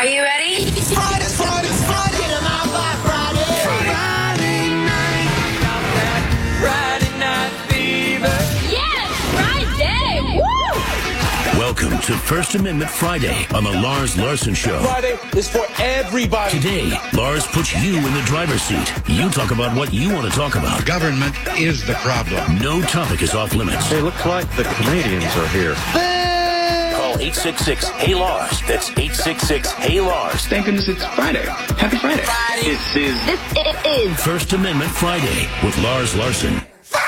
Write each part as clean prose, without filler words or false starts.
Are you ready? Friday. Get 'em out by Friday. Friday night. Got that Friday night fever. Yes, Friday! Woo! Welcome to First Amendment Friday on the Lars Larson Show. Friday is for everybody. Today, Lars puts you in the driver's seat. You talk about what you want to talk about. Government is the problem. No topic is off limits. It looks like the Canadians are here. Call 866-HEY-LARS. That's 866-HEY-LARS. Thank goodness it's Friday. Happy Friday. This is First Amendment Friday with Lars Larson.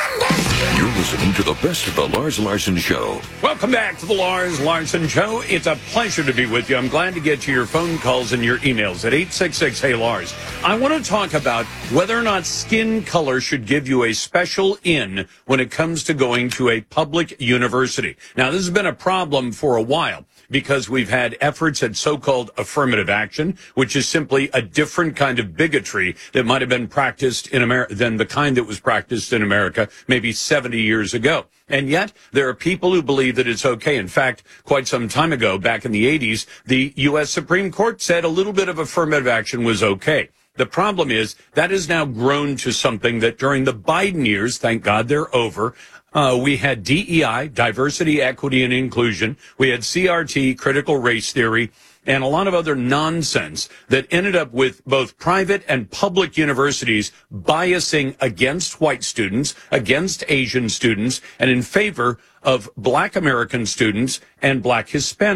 You're listening to the best of the Lars Larson Show. Welcome back to the Lars Larson Show. It's a pleasure to be with you. I'm glad to get to your phone calls and your emails at 866-HEY-LARS. I want to talk about whether or not skin color should give you a special in when it comes to going to a public university. Now, this has been a problem for a while, because we've had efforts at so-called affirmative action, which is simply a different kind of bigotry that might have been practiced in America than the kind that was practiced in America maybe 70 years ago. And yet, there are people who believe that it's okay. In fact, quite some time ago, back in the 80s, the U.S. Supreme Court said a little bit of affirmative action was okay. The problem is that has now grown to something that during the Biden years, thank God they're over, we had DEI, diversity, equity, and inclusion. We had CRT, critical race theory, and a lot of other nonsense that ended up with both private and public universities biasing against white students, against Asian students, and in favor of Black American students and Black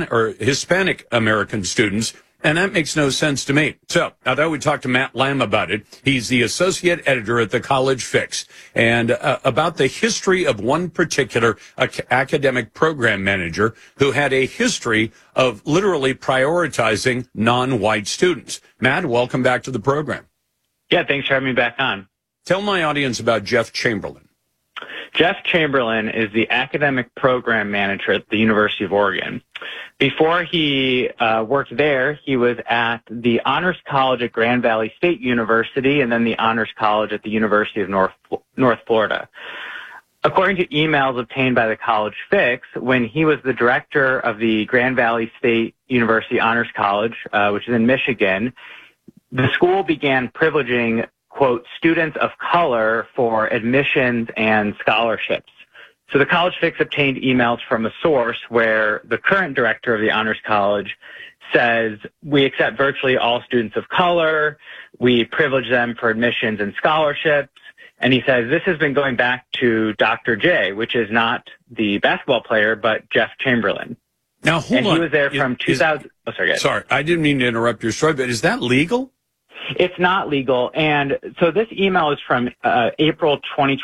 Hispanic American students. And that makes no sense to me. So I thought we'd talk to Matt Lamb about it. He's the associate editor at the College Fix, and about the history of one particular academic program manager who had a history of literally prioritizing non-white students. Matt, welcome back to the program. Yeah, thanks for having me back on. Tell my audience about Jeff Chamberlain. Jeff Chamberlain is the academic program manager at the University of Oregon. Before he worked there, he was at the Honors College at Grand Valley State University and then the Honors College at the University of North Florida. According to emails obtained by the College Fix, when he was the director of the Grand Valley State University Honors College, which is in Michigan, the school began privileging, quote, students of color for admissions and scholarships. So the College Fix obtained emails from a source where the current director of the Honors College says, we accept virtually all students of color, we privilege them for admissions and scholarships, and he says this has been going back to Dr. J, which is not the basketball player, but Jeff Chamberlain. Now, hold on. He was there from 2000. Sorry, I didn't mean to interrupt your story, but is that legal? It's not legal. And so this email is from April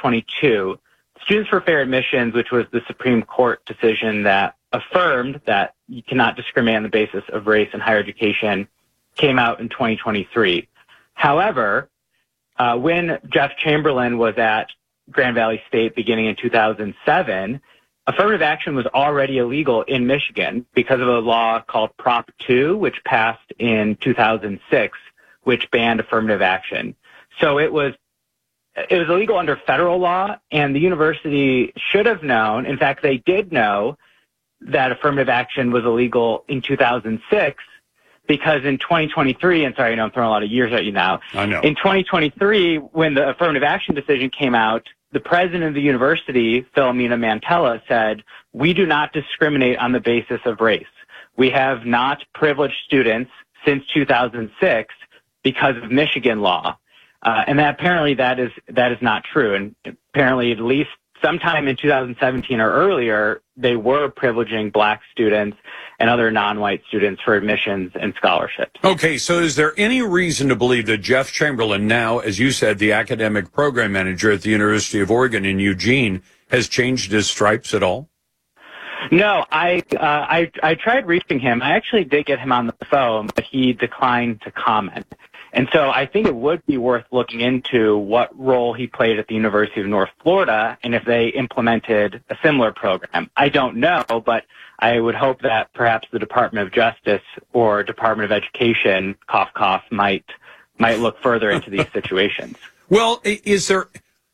2022. Students for Fair Admissions, which was the Supreme Court decision that affirmed that you cannot discriminate on the basis of race in higher education, came out in 2023. However, when Jeff Chamberlain was at Grand Valley State beginning in 2007, affirmative action was already illegal in Michigan because of a law called Prop 2, which passed in 2006, which banned affirmative action. So it was illegal under federal law, and the university should have known. In fact, they did know that affirmative action was illegal in 2006 because in 2023, and sorry, I know I'm throwing a lot of years at you now. I know. In 2023, when the affirmative action decision came out, the president of the university, Philomena Mantella, said, we do not discriminate on the basis of race. We have not privileged students since 2006 because of Michigan law. And apparently that is not true. And apparently at least sometime in 2017 or earlier, they were privileging Black students and other non-white students for admissions and scholarships. Okay, so is there any reason to believe that Jeff Chamberlain, now, as you said, the academic program manager at the University of Oregon in Eugene, has changed his stripes at all? No, I tried reaching him. I actually did get him on the phone, but he declined to comment. And so I think it would be worth looking into what role he played at the University of North Florida and if they implemented a similar program. I don't know, but I would hope that perhaps the Department of Justice or Department of Education, cough, cough, might look further into these situations. Well, is there...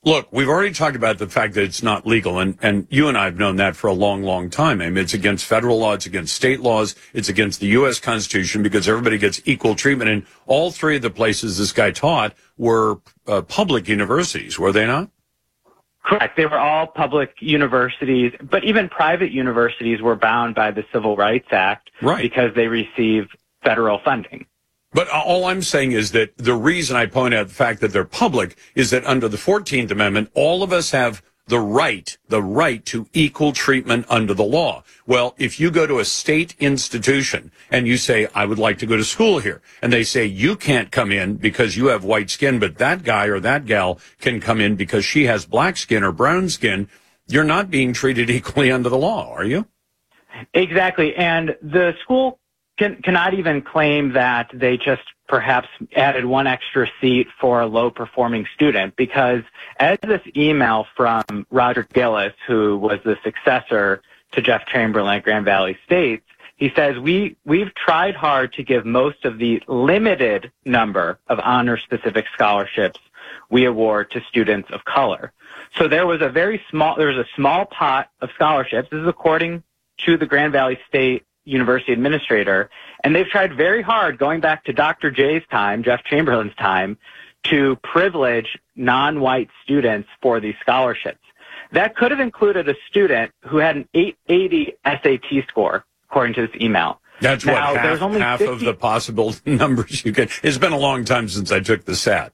Look, we've already talked about the fact that it's not legal, and you and I have known that for a long, long time. I mean, it's against federal law, it's against state laws, it's against the U.S. Constitution because everybody gets equal treatment. And all three of the places this guy taught were public universities, were they not? Correct. They were all public universities, but even private universities were bound by the Civil Rights Act because they receive federal funding. But all I'm saying is that the reason I point out the fact that they're public is that under the 14th Amendment, all of us have the right to equal treatment under the law. Well, if you go to a state institution and you say, I would like to go to school here, and they say you can't come in because you have white skin, but that guy or that gal can come in because she has black skin or brown skin, you're not being treated equally under the law, are you? Exactly. And the school cannot even claim that they just perhaps added one extra seat for a low-performing student, because as this email from Roger Gillis, who was the successor to Jeff Chamberlain at Grand Valley State, he says, we've tried hard to give most of the limited number of honor-specific scholarships we award to students of color. So there was a small pot of scholarships. This is according to the Grand Valley State University administrator, and they've tried very hard, going back to Dr. J's time, Jeff Chamberlain's time, to privilege non-white students for these scholarships. That could have included a student who had an 880 SAT score, according to this email. That's now, what, half of the possible numbers you get. It's been a long time since I took the SAT.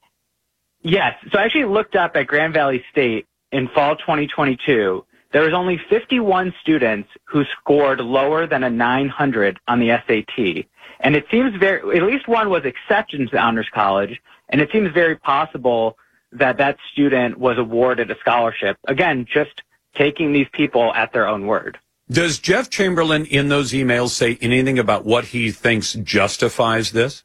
Yes. So I actually looked up at Grand Valley State in fall 2022. There was only 51 students who scored lower than a 900 on the SAT. And it seems at least one was accepted to Honors College, and it seems very possible that that student was awarded a scholarship. Again, just taking these people at their own word. Does Jeff Chamberlain in those emails say anything about what he thinks justifies this?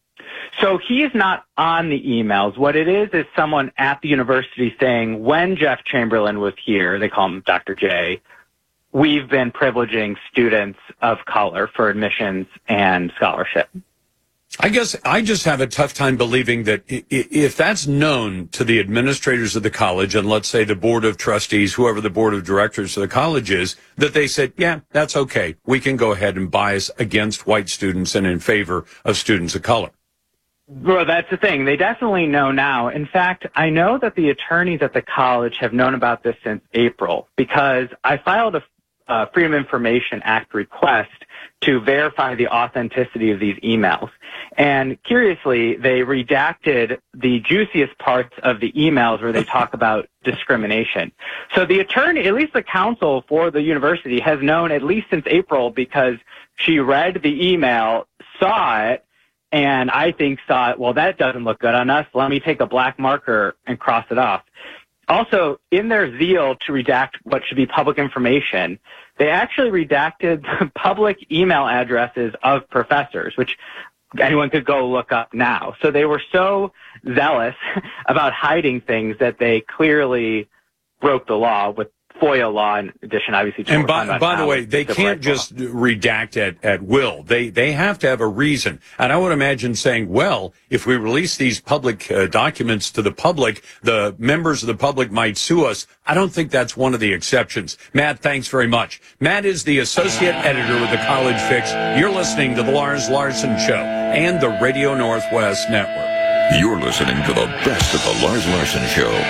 So he is not on the emails. What it is someone at the university saying, when Jeff Chamberlain was here, they call him Dr. J, we've been privileging students of color for admissions and scholarship. I guess I just have a tough time believing that if that's known to the administrators of the college and let's say the board of trustees, whoever the board of directors of the college is, that they said, yeah, that's okay. We can go ahead and bias against white students and in favor of students of color. Well, that's the thing. They definitely know now. In fact, I know that the attorneys at the college have known about this since April because I filed a Freedom of Information Act request to verify the authenticity of these emails. And curiously, they redacted the juiciest parts of the emails where they talk about discrimination. So the attorney, at least the counsel for the university, has known at least since April because she read the email, saw it, and I think thought, well, that doesn't look good on us. Let me take a black marker and cross it off. Also, in their zeal to redact what should be public information, they actually redacted the public email addresses of professors, which anyone could go look up now. So they were so zealous about hiding things that they clearly broke the law with FOIA law in addition, obviously. And by the way, they can't just redact at will. They have to have a reason. And I would imagine saying, well, if we release these public documents to the public, the members of the public might sue us. I don't think that's one of the exceptions. Matt, thanks very much. Matt is the associate editor with the College Fix. You're listening to the Lars Larson Show and the Radio Northwest Network. You're listening to the best of the Lars Larson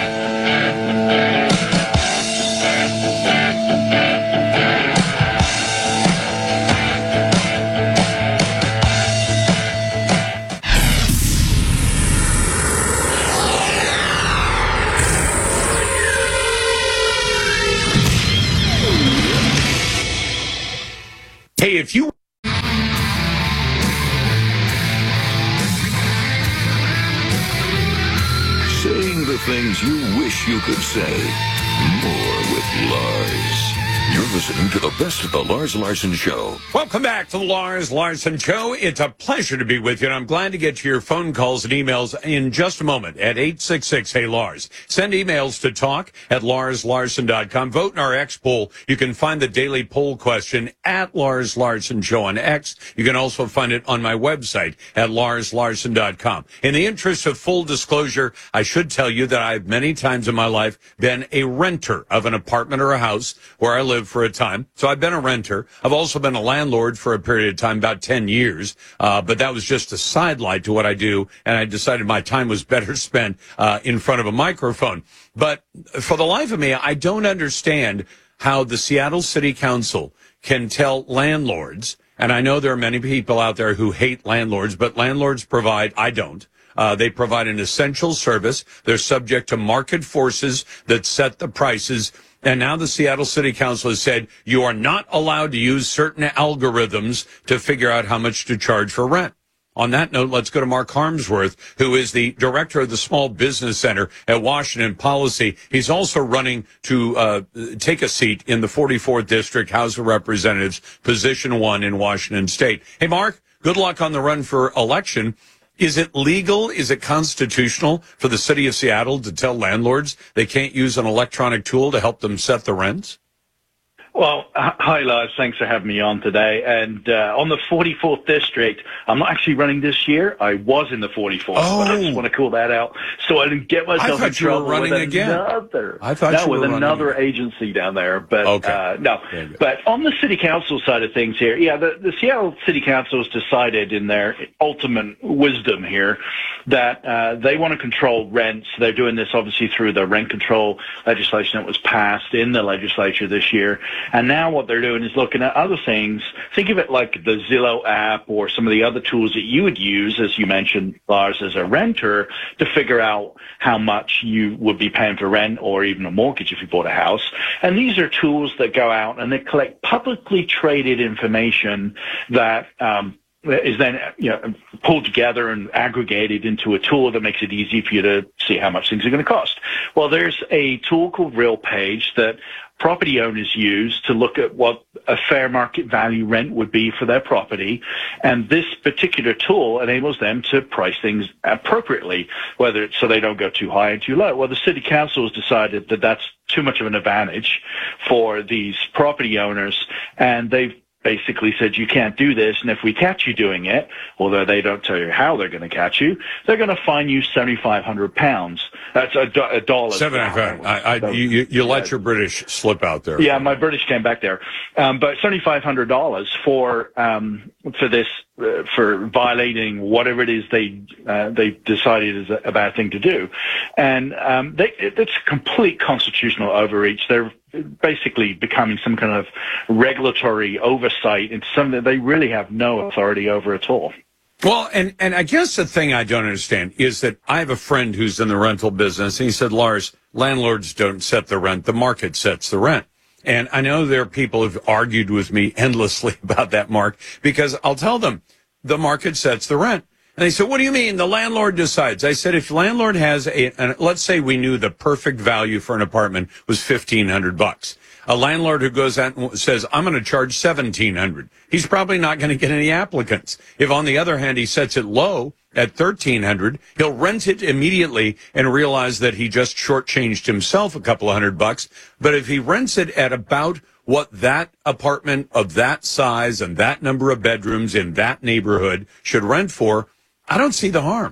Show. Hey, if you saying the things you wish you could say, more with Lars. You're listening to the best of the Lars Larson Show. Welcome back to the Lars Larson Show. It's a pleasure to be with you, and I'm glad to get to your phone calls and emails in just a moment at 866-HEY-LARS. Send emails to talk@LarsLarson.com. Vote in our X poll. You can find the daily poll question at Lars Larson Show on X. You can also find it on my website at LarsLarson.com. In the interest of full disclosure, I should tell you that I've many times in my life been a renter of an apartment or a house where I live for a time. So I've been a renter. I've also been a landlord for a period of time, about 10 years. But that was just a sidelight to what I do. And I decided my time was better spent in front of a microphone. But for the life of me, I don't understand how the Seattle City Council can tell landlords, and I know there are many people out there who hate landlords, but landlords provide, I don't. They provide an essential service. They're subject to market forces that set the prices. And now the Seattle City Council has said you are not allowed to use certain algorithms to figure out how much to charge for rent. On that note, let's go to Mark Harmsworth, who is the director of the Small Business Center at Washington Policy. He's also running to take a seat in the 44th District House of Representatives, Position 1 in Washington State. Hey, Mark, good luck on the run for election. Is it legal? Is it constitutional for the city of Seattle to tell landlords they can't use an electronic tool to help them set the rents? Well, hi, Lars. Thanks for having me on today. And on the 44th District, I'm not actually running this year. I was in the 44th, but I just want to call that out so I didn't get myself in trouble with another agency down there. But no. But on the City Council side of things here, the Seattle City Council has decided in their ultimate wisdom here that they want to control rents. They're doing this obviously through the rent control legislation that was passed in the legislature this year. And now what they're doing is looking at other things. Think of it like the Zillow app or some of the other tools that you would use, as you mentioned, Lars, as a renter, to figure out how much you would be paying for rent or even a mortgage if you bought a house. And these are tools that go out and they collect publicly traded information that is then pulled together and aggregated into a tool that makes it easy for you to see how much things are going to cost. Well, there's a tool called RealPage that property owners use to look at what a fair market value rent would be for their property. And this particular tool enables them to price things appropriately, whether it's so they don't go too high and too low. Well, the city council has decided that that's too much of an advantage for these property owners, and they've basically said you can't do this, and if we catch you doing it, although they don't tell you how they're going to catch you, they're going to fine you £7,500. That's a dollar. $7,500. You let your British slip out there. Yeah, my British came back there, but $7,500 for this for violating whatever it is they decided is a bad thing to do, and it's a complete constitutional overreach. They're basically becoming some kind of regulatory oversight into something that they really have no authority over at all. Well, and I guess the thing I don't understand is that I have a friend who's in the rental business, and he said, Lars, landlords don't set the rent. The market sets the rent. And I know there are people who've argued with me endlessly about that, Mark, because I'll tell them the market sets the rent. And they said, what do you mean? The landlord decides. I said, if landlord has let's say we knew the perfect value for an apartment was $1,500. A landlord who goes out and says, I'm going to charge $1,700. He's probably not going to get any applicants. If on the other hand, he sets it low at $1,300, he'll rent it immediately and realize that he just shortchanged himself a couple of $100. But if he rents it at about what that apartment of that size and that number of bedrooms in that neighborhood should rent for, I don't see the harm.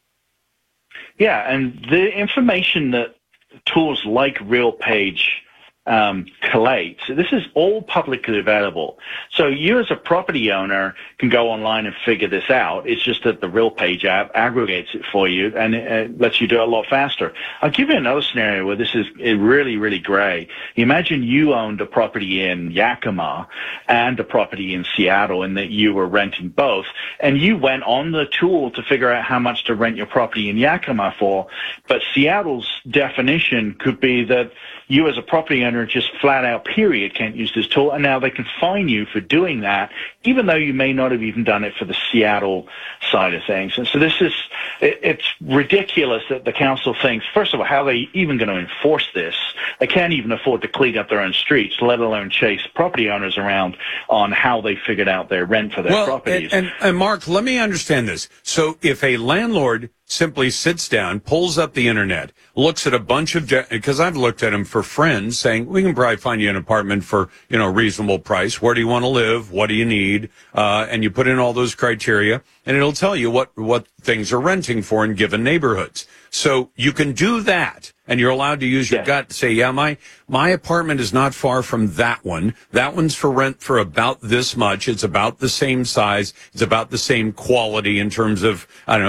Yeah, and the information that tools like RealPage collate, this is all publicly available. So you as a property owner can go online and figure this out. It's just that the RealPage app aggregates it for you and it lets you do it a lot faster. I'll give you another scenario where this is really, really gray. Imagine you owned a property in Yakima and a property in Seattle and that you were renting both, and you went on the tool to figure out how much to rent your property in Yakima for, but Seattle's definition could be that you as a property owner just flat out period can't use this tool, and now they can fine you for doing that, even though you may not have even done it for the Seattle side of things. And so this is it's ridiculous that the council thinks, first of all, how are they even going to enforce this? They can't even afford to clean up their own streets, let alone chase property owners around on how they figured out their rent for their properties. And Mark, let me understand this. So if a landlord simply sits down, pulls up the internet, looks at a bunch of, because I've looked at them for friends saying, we can probably find you an apartment for, a reasonable price. Where do you want to live? What do you need? And you put in all those criteria and it'll tell you what things are renting for in given neighborhoods. So you can do that and you're allowed to use your gut to say, yeah, my apartment is not far from that one. That one's for rent for about this much. It's about the same size. It's about the same quality in terms of,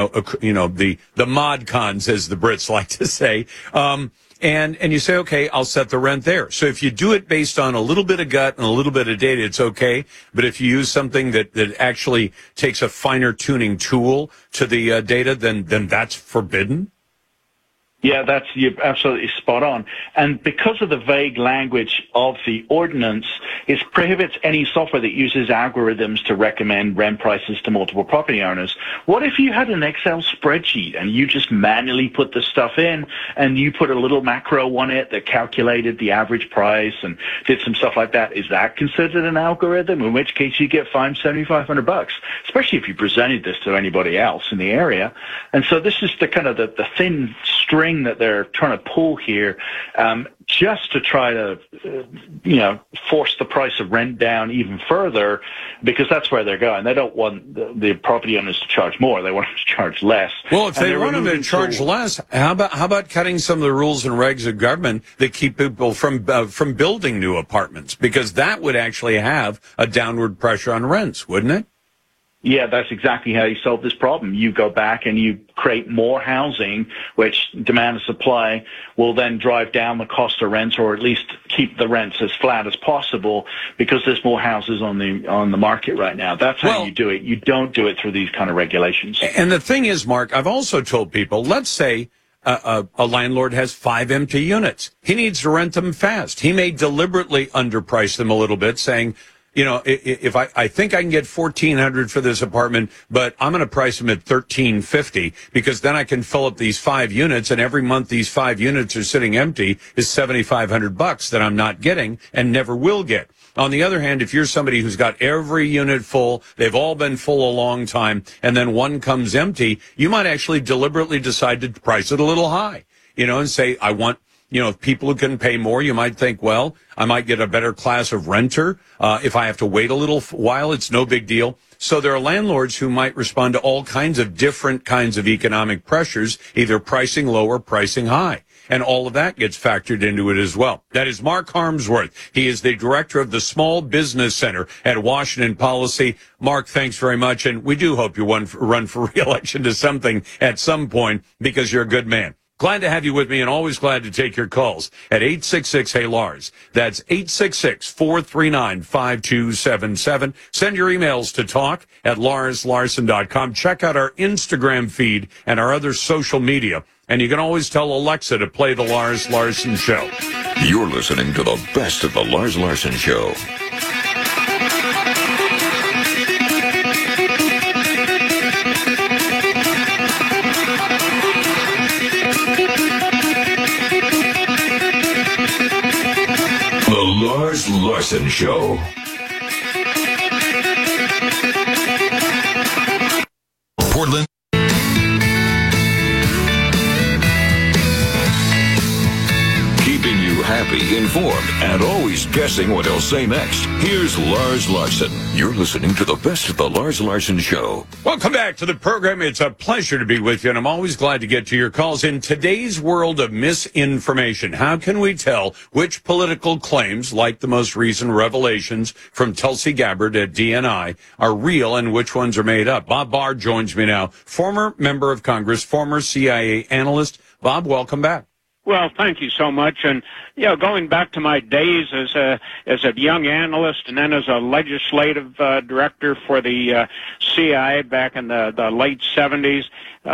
the mod cons, as the Brits like to say. And you say, okay, I'll set the rent there. So if you do it based on a little bit of gut and a little bit of data, it's okay. But if you use something that actually takes a finer tuning tool to the data, then that's forbidden. Yeah, you're absolutely spot on. And because of the vague language of the ordinance, it prohibits any software that uses algorithms to recommend rent prices to multiple property owners. What if you had an Excel spreadsheet and you just manually put the stuff in and you put a little macro on it that calculated the average price and did some stuff like that? Is that considered an algorithm? In which case you get fined $7,500, especially if you presented this to anybody else in the area. And so this is the kind of the thin string that they're trying to pull here, just to try to, force the price of rent down even further, because that's where they're going. They don't want the property owners to charge more; they want them to charge less. Well, if they want them to charge less, how about cutting some of the rules and regs of government that keep people from building new apartments? Because that would actually have a downward pressure on rents, wouldn't it? Yeah, that's exactly how you solve this problem. You go back and you create more housing, which demand and supply will then drive down the cost of rents, or at least keep the rents as flat as possible, because there's more houses on the market right now. That's how you do it. You don't do it through these kind of regulations. And the thing is, Mark, I've also told people, let's say a landlord has 5 empty units. He needs to rent them fast. He may deliberately underprice them a little bit, saying, if I think I can get $1,400 for this apartment, but I'm going to price them at $1,350, because then I can fill up these 5 units, and every month these 5 units are sitting empty is $7,500 that I'm not getting and never will get. On the other hand, if you're somebody who's got every unit full, they've all been full a long time, and then one comes empty, you might actually deliberately decide to price it a little high, and say, I want, people who can pay more. You might think, well, I might get a better class of renter. If I have to wait a little while, it's no big deal. So there are landlords who might respond to all kinds of different kinds of economic pressures, either pricing low or pricing high. And all of that gets factored into it as well. That is Mark Harmsworth. He is the director of the Small Business Center at Washington Policy. Mark, thanks very much. And we do hope you run for re-election to something at some point, because you're a good man. Glad to have you with me, and always glad to take your calls at 866-HEY-LARS. That's 866-439-5277. Send your emails to talk@LarsLarson.com. Check out our Instagram feed and our other social media. And you can always tell Alexa to play The Lars Larson Show. You're listening to the best of The Lars Larson Show. The Lars Larson Show. Portland. Keeping you happy, informed, and always guessing what he'll say next. Here's Lars Larson. You're listening to the best of the Lars Larson Show. Welcome back to the program. It's a pleasure to be with you, and I'm always glad to get to your calls. In today's world of misinformation, how can we tell which political claims, like the most recent revelations from Tulsi Gabbard at DNI, are real and which ones are made up? Bob Barr joins me now, former member of Congress, former CIA analyst. Bob, welcome back. Well, thank you so much. And, going back to my days as a young analyst and then as a legislative director for the CIA back in the late 70s,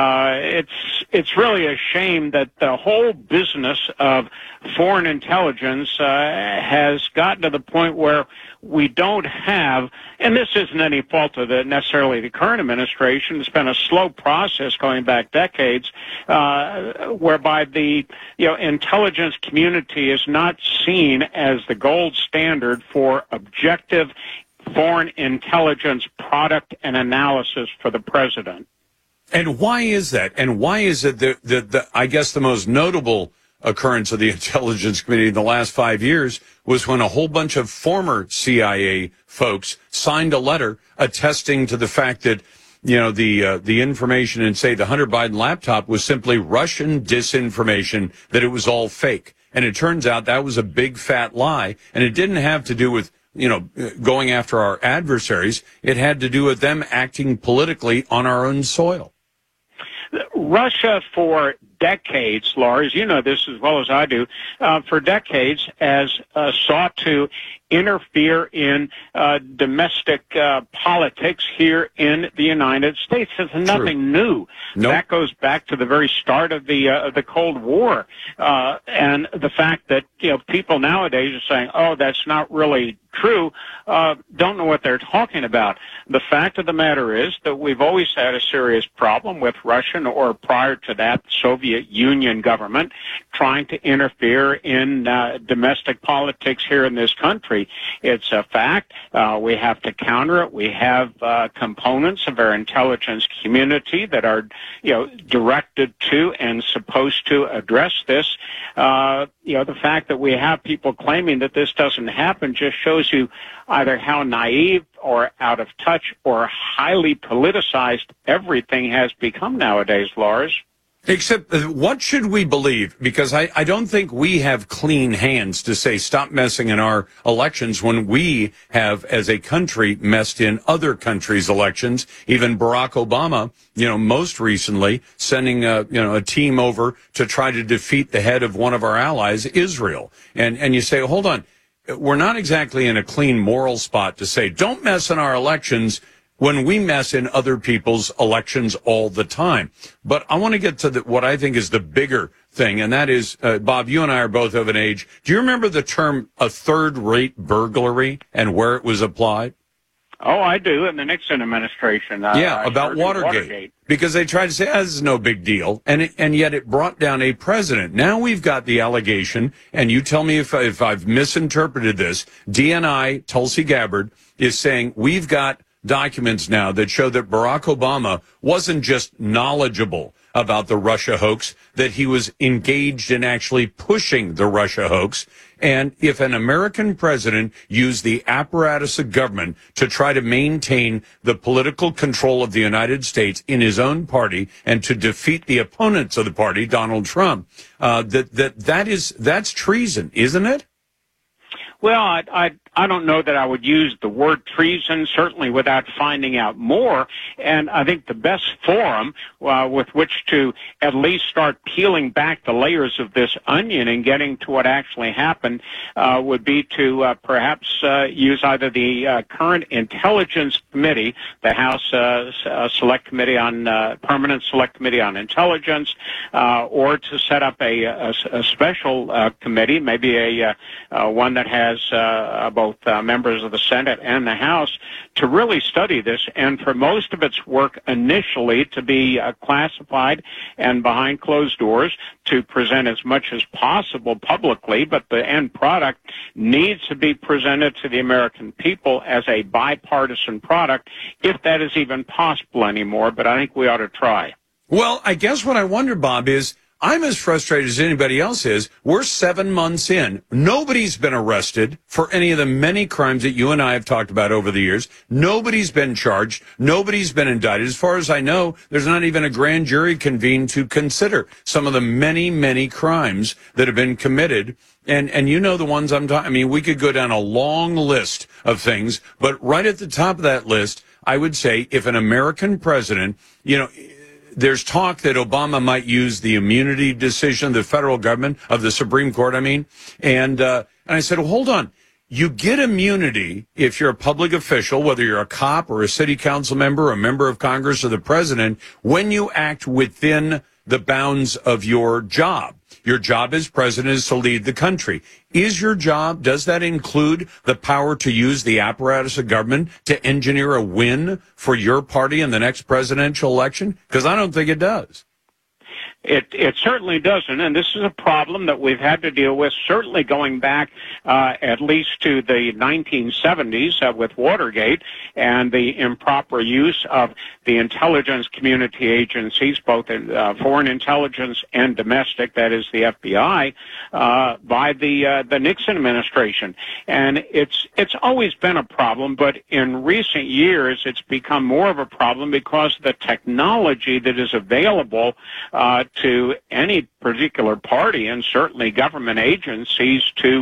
it's really a shame that the whole business of foreign intelligence has gotten to the point where we don't have, and this isn't any fault of necessarily the current administration. It's been a slow process going back decades, whereby the intelligence community is not seen as the gold standard for objective foreign intelligence product and analysis for the president. And why is that? And why is it that I guess the most notable occurrence of the Intelligence Committee in the last 5 years was when a whole bunch of former CIA folks signed a letter attesting to the fact that, the information in, say, the Hunter Biden laptop was simply Russian disinformation, that it was all fake. And it turns out that was a big fat lie. And it didn't have to do with, going after our adversaries. It had to do with them acting politically on our own soil. Russia, for decades, Lars, you know this as well as I do, for decades has sought to interfere in domestic politics here in the United States. It's nothing new. Nope. That goes back to the very start of the Cold War, and the fact that people nowadays are saying, "Oh, that's not really true," don't know what they're talking about. The fact of the matter is that we've always had a serious problem with Russian, or prior to that, Soviet Union government trying to interfere in domestic politics here in this country. It's a fact. We have to counter it. We have components of our intelligence community that are, directed to and supposed to address this. The fact that we have people claiming that this doesn't happen just shows you either how naive or out of touch or highly politicized everything has become nowadays, Lars. Except, what should we believe? Because I don't think we have clean hands to say stop messing in our elections when we have, as a country, messed in other countries' elections. Even Barack Obama, most recently sending a team over to try to defeat the head of one of our allies, Israel. And you say, hold on, we're not exactly in a clean moral spot to say don't mess in our elections when we mess in other people's elections all the time. But I want to get to what I think is the bigger thing, and that is, Bob, you and I are both of an age. Do you remember the term a third-rate burglary and where it was applied? Oh, I do, in the Nixon administration. About Watergate. Because they tried to say, this is no big deal, and yet it brought down a president. Now we've got the allegation, and you tell me if I've misinterpreted this, DNI, Tulsi Gabbard, is saying we've got documents now that show that Barack Obama wasn't just knowledgeable about the Russia hoax, that he was engaged in actually pushing the Russia hoax. And if an American president used the apparatus of government to try to maintain the political control of the United States in his own party and to defeat the opponents of the party, Donald Trump, that's treason, isn't it? Well, I don't know that I would use the word treason, certainly without finding out more. And I think the best forum with which to at least start peeling back the layers of this onion and getting to what actually happened would be to perhaps use either the current Intelligence Committee, the House Select Committee on Permanent Select Committee on Intelligence, or to set up a special committee, maybe a one that has both members of the Senate and the House, to really study this, and for most of its work initially to be classified and behind closed doors, to present as much as possible publicly, but the end product needs to be presented to the American people as a bipartisan product, if that is even possible anymore, but I think we ought to try. Well, I guess what I wonder, Bob, is I'm as frustrated as anybody else is. We're 7 months in. Nobody's been arrested for any of the many crimes that you and I have talked about over the years. Nobody's been charged. Nobody's been indicted. As far as I know, there's not even a grand jury convened to consider some of the many, many crimes that have been committed. And you know the ones I'm talking. I mean, we could go down a long list of things, but right at the top of that list, I would say if an American president, there's talk that Obama might use the immunity decision, the federal government, of the Supreme Court, and I said, well, hold on. You get immunity if you're a public official, whether you're a cop or a city council member, a member of Congress, or the president, when you act within the bounds of your job. Your job as president is to lead the country. Is your job, does that include the power to use the apparatus of government to engineer a win for your party in the next presidential election? Because I don't think it does. It certainly doesn't, and this is a problem that we've had to deal with, certainly going back at least to the 1970s with Watergate and the improper use of the intelligence community agencies, both in foreign intelligence and domestic, that is the FBI, by the Nixon administration. And it's always been a problem, but in recent years it's become more of a problem because the technology that is available to any particular party and certainly government agencies to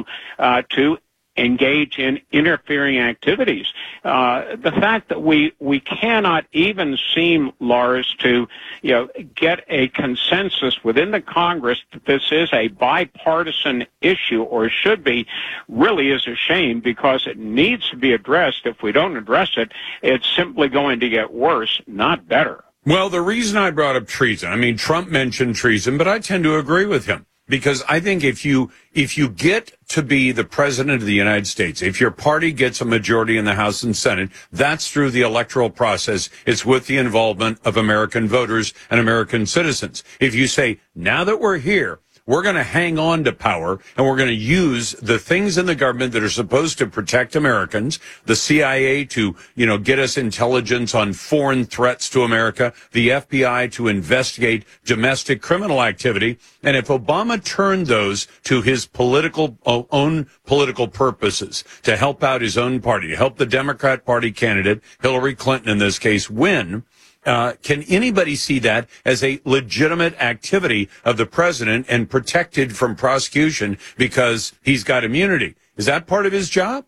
engage in interfering activities. The fact that we cannot even seem, Lars, to get a consensus within the Congress that this is a bipartisan issue, or should be, really is a shame, because it needs to be addressed. If we don't address it, it's simply going to get worse, not better. Well, the reason I brought up treason, Trump mentioned treason, but I tend to agree with him. Because I think if you get to be the president of the United States, if your party gets a majority in the House and Senate, that's through the electoral process. It's with the involvement of American voters and American citizens. If you say, now that we're here, we're going to hang on to power, and we're going to use the things in the government that are supposed to protect Americans, the CIA to, get us intelligence on foreign threats to America, the FBI to investigate domestic criminal activity. And if Obama turned those to his own political purposes, to help out his own party, to help the Democrat Party candidate, Hillary Clinton in this case, win, can anybody see that as a legitimate activity of the president and protected from prosecution because he's got immunity? Is that part of his job?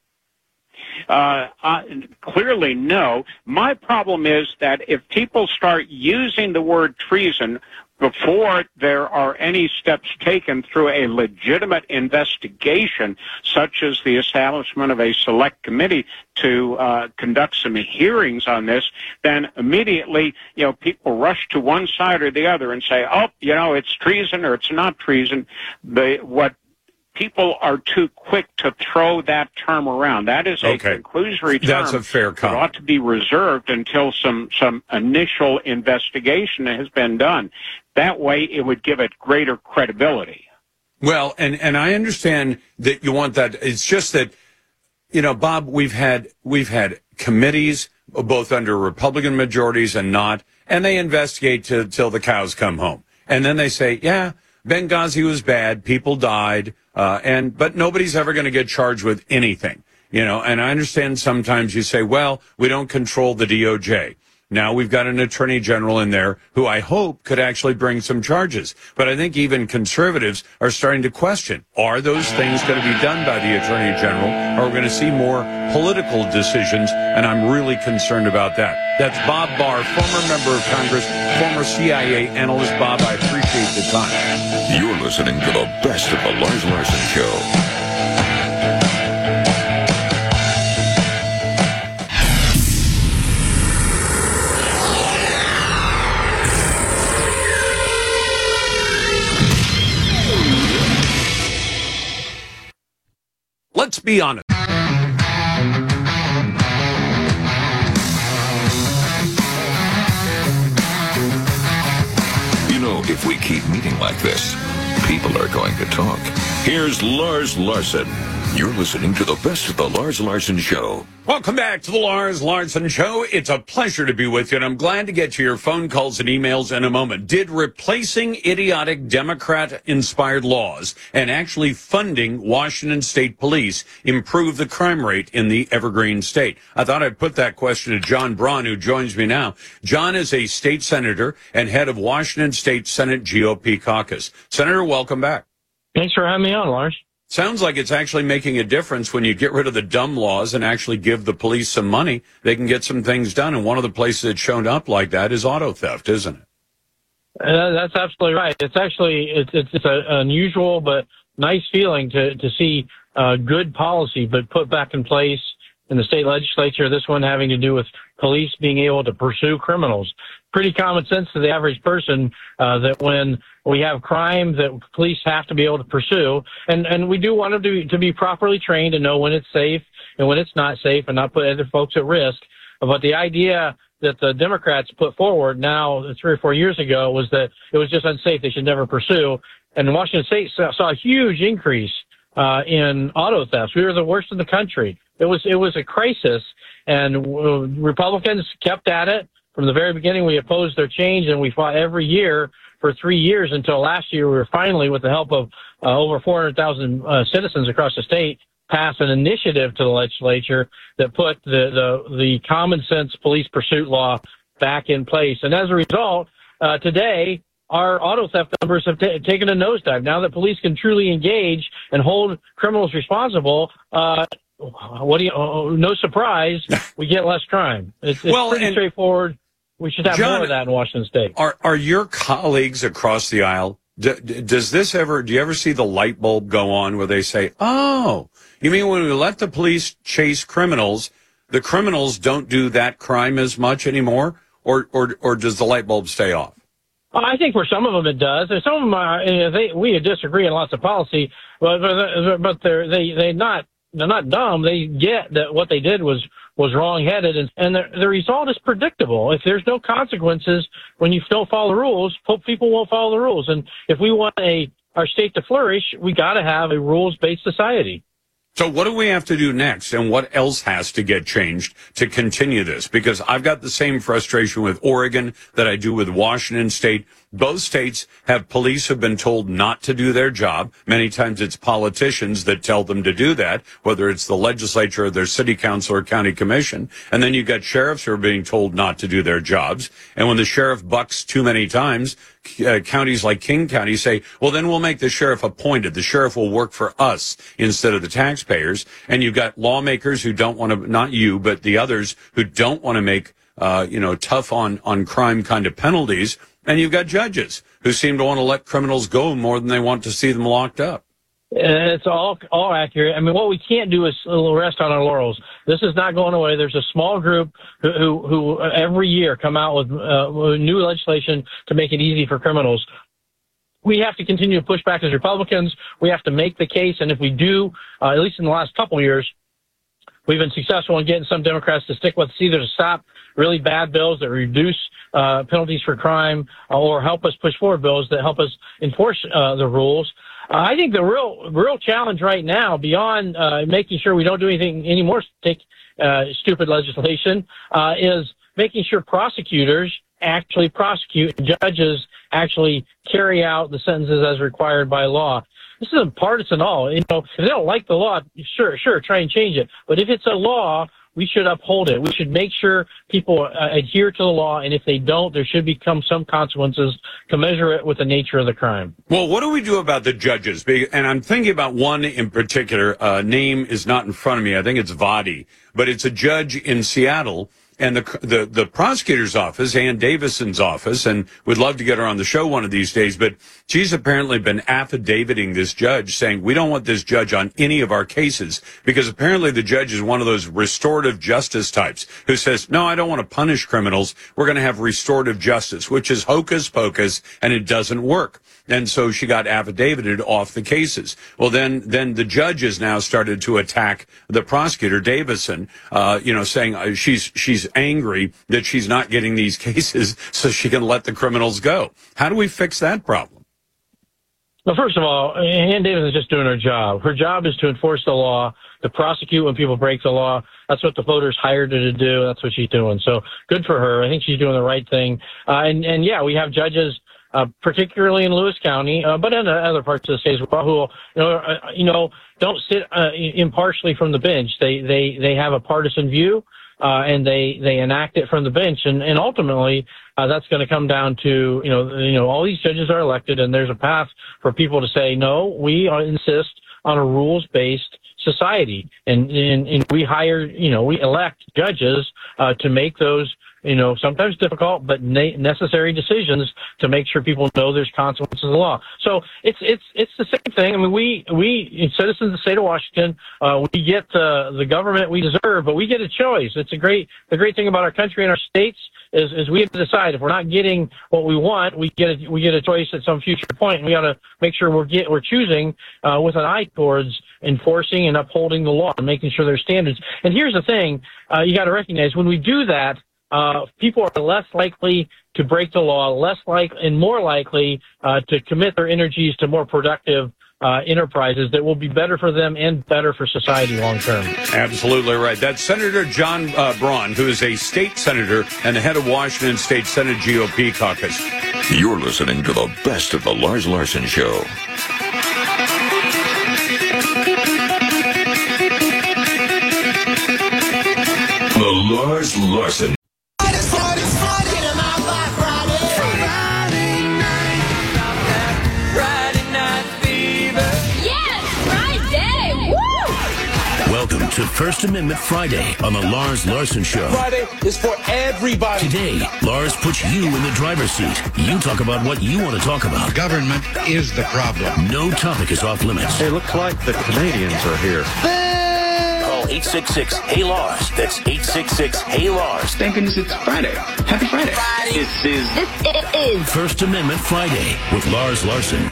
Clearly, no. My problem is that if people start using the word treason before there are any steps taken through a legitimate investigation, such as the establishment of a select committee to conduct some hearings on this, then immediately, people rush to one side or the other and say, it's treason or it's not treason. What people are too quick to throw that term around. That is a conclusory term. That's a fair comment. It ought to be reserved until some initial investigation has been done. That way, it would give it greater credibility. Well, and I understand that you want that. It's just that, Bob, we've had committees, both under Republican majorities and not, and they investigate till the cows come home. And then they say, yeah, Benghazi was bad, people died, but nobody's ever going to get charged with anything. And I understand sometimes you say, well, we don't control the DOJ. Now we've got an attorney general in there who I hope could actually bring some charges. But I think even conservatives are starting to question, are those things going to be done by the attorney general? Or are we going to see more political decisions? And I'm really concerned about that. That's Bob Barr, former member of Congress, former CIA analyst. Bob, I appreciate the time. You're listening to the best of the Lars Larson Show. Let's be honest. If we keep meeting like this, people are going to talk. Here's Lars Larson. You're listening to the best of the Lars Larson Show. Welcome back to the Lars Larson Show. It's a pleasure to be with you, and I'm glad to get to your phone calls and emails in a moment. Did replacing idiotic Democrat-inspired laws and actually funding Washington State Police improve the crime rate in the Evergreen State? I thought I'd put that question to John Braun, who joins me now. John is a state senator and head of Washington State Senate GOP caucus. Senator, welcome back. Thanks for having me on, Lars. Sounds like it's actually making a difference when you get rid of the dumb laws and actually give the police some money. They can get some things done, and one of the places it's shown up like that is auto theft, isn't it? That's absolutely right. It's actually it's an unusual but nice feeling to see good policy but put back in place in the state legislature. This one having to do with police being able to pursue criminals. Pretty common sense to the average person that when we have crime that police have to be able to pursue, and we do want them to be properly trained and know when it's safe and when it's not safe and not put other folks at risk. But the idea that the Democrats put forward now 3 or 4 years ago was that it was just unsafe. They should never pursue. And Washington State saw a huge increase in auto thefts. We were the worst in the country. It was a crisis, and Republicans kept at it. From the very beginning, we opposed their change, and we fought every year for 3 years until last year we were finally, with the help of over 400,000 citizens across the state, passed an initiative to the legislature that put the common sense police pursuit law back in place. And as a result, today, our auto theft numbers have taken a nosedive. Now that police can truly engage and hold criminals responsible, no surprise, we get less crime. It's pretty straightforward. We should have John, more of that in Washington State. Are your colleagues across the aisle, do you ever see the light bulb go on where they say, oh, you mean when we let the police chase criminals, the criminals don't do that crime as much anymore? Or does the light bulb stay off? I think for some of them it does. And some of them, we disagree on lots of policy, but they're not dumb. They get that what they did was wrong-headed, and the result is predictable. If there's no consequences when you don't follow the rules, people won't follow the rules. And if we want our state to flourish, we got to have a rules-based society. So what do we have to do next, and what else has to get changed to continue this? Because I've got the same frustration with Oregon that I do with Washington State. Both states have police who have been told not to do their job. Many times it's politicians that tell them to do that, whether it's the legislature or their city council or county commission. And then you've got sheriffs who are being told not to do their jobs. And when the sheriff bucks too many times, counties like King County say, well, then we'll make the sheriff appointed. The sheriff will work for us instead of the taxpayers. And you've got lawmakers who don't want to, not you, but the others who don't want to make, tough on crime kind of penalties. And you've got judges who seem to want to let criminals go more than they want to see them locked up. It's all accurate. I mean, what we can't do is rest on our laurels. This is not going away. There's a small group who every year come out with new legislation to make it easy for criminals. We have to continue to push back as Republicans. We have to make the case, and if we do, at least in the last couple of years, we've been successful in getting some Democrats to stick with us, either to stop really bad bills that reduce penalties for crime or help us push forward bills that help us enforce the rules. I think the real challenge right now, beyond making sure we don't do anything anymore, take stupid legislation, is making sure prosecutors actually prosecute and judges actually carry out the sentences as required by law. This isn't partisan at all. If they don't like the law, sure, try and change it. But if it's a law, we should uphold it. We should make sure people adhere to the law, and if they don't, there should become some consequences commensurate with the nature of the crime. Well, what do we do about the judges? And I'm thinking about one in particular. Name is not in front of me. I think it's Vadi, but it's a judge in Seattle. And the prosecutor's office, Ann Davison's office, and we'd love to get her on the show one of these days, but she's apparently been affidavitting this judge saying, we don't want this judge on any of our cases, because apparently the judge is one of those restorative justice types who says, no, I don't want to punish criminals. We're going to have restorative justice, which is hocus pocus, and it doesn't work. And so she got affidavitted off the cases. Well, then the judges now started to attack the prosecutor, Davison, saying she's angry that she's not getting these cases so she can let the criminals go. How do we fix that problem? Well, first of all, Ann Davis is just doing her job. Her job is to enforce the law, to prosecute when people break the law. That's what the voters hired her to do. That's what she's doing. So good for her. I think she's doing the right thing. And we have judges, particularly in Lewis County, but in other parts of the state as well, who don't sit impartially from the bench. They have a partisan view, and they enact it from the bench, and ultimately that's going to come down to all these judges are elected, and there's a path for people to say no. We insist on a rules-based society, and we hire we elect judges to make those sometimes difficult, but necessary decisions to make sure people know there's consequences of the law. So it's the same thing. I mean, we citizens of the state of Washington, we get the government we deserve, but we get a choice. It's the great thing about our country and our states is we have to decide. If we're not getting what we want, we get a choice at some future point, and we got to make sure we're choosing with an eye towards enforcing and upholding the law and making sure there's standards. And here's the thing, you got to recognize when we do that, people are less likely to break the law, more likely to commit their energies to more productive enterprises that will be better for them and better for society long term. Absolutely right. That's Senator John Braun, who is a state senator and the head of Washington State Senate GOP caucus. You're listening to the best of the Lars Larson Show. The Lars Larson. Welcome to First Amendment Friday on the Lars Larson Show. Friday is for everybody. Today, Lars puts you in the driver's seat. You talk about what you want to talk about. Government is the problem. No topic is off limits. Hey, looks like the Canadians are here. Call 866-HEY-LARS. That's 866-HEY-LARS. Thank goodness it's Friday. Happy Friday. This is First Amendment Friday with Lars Larson.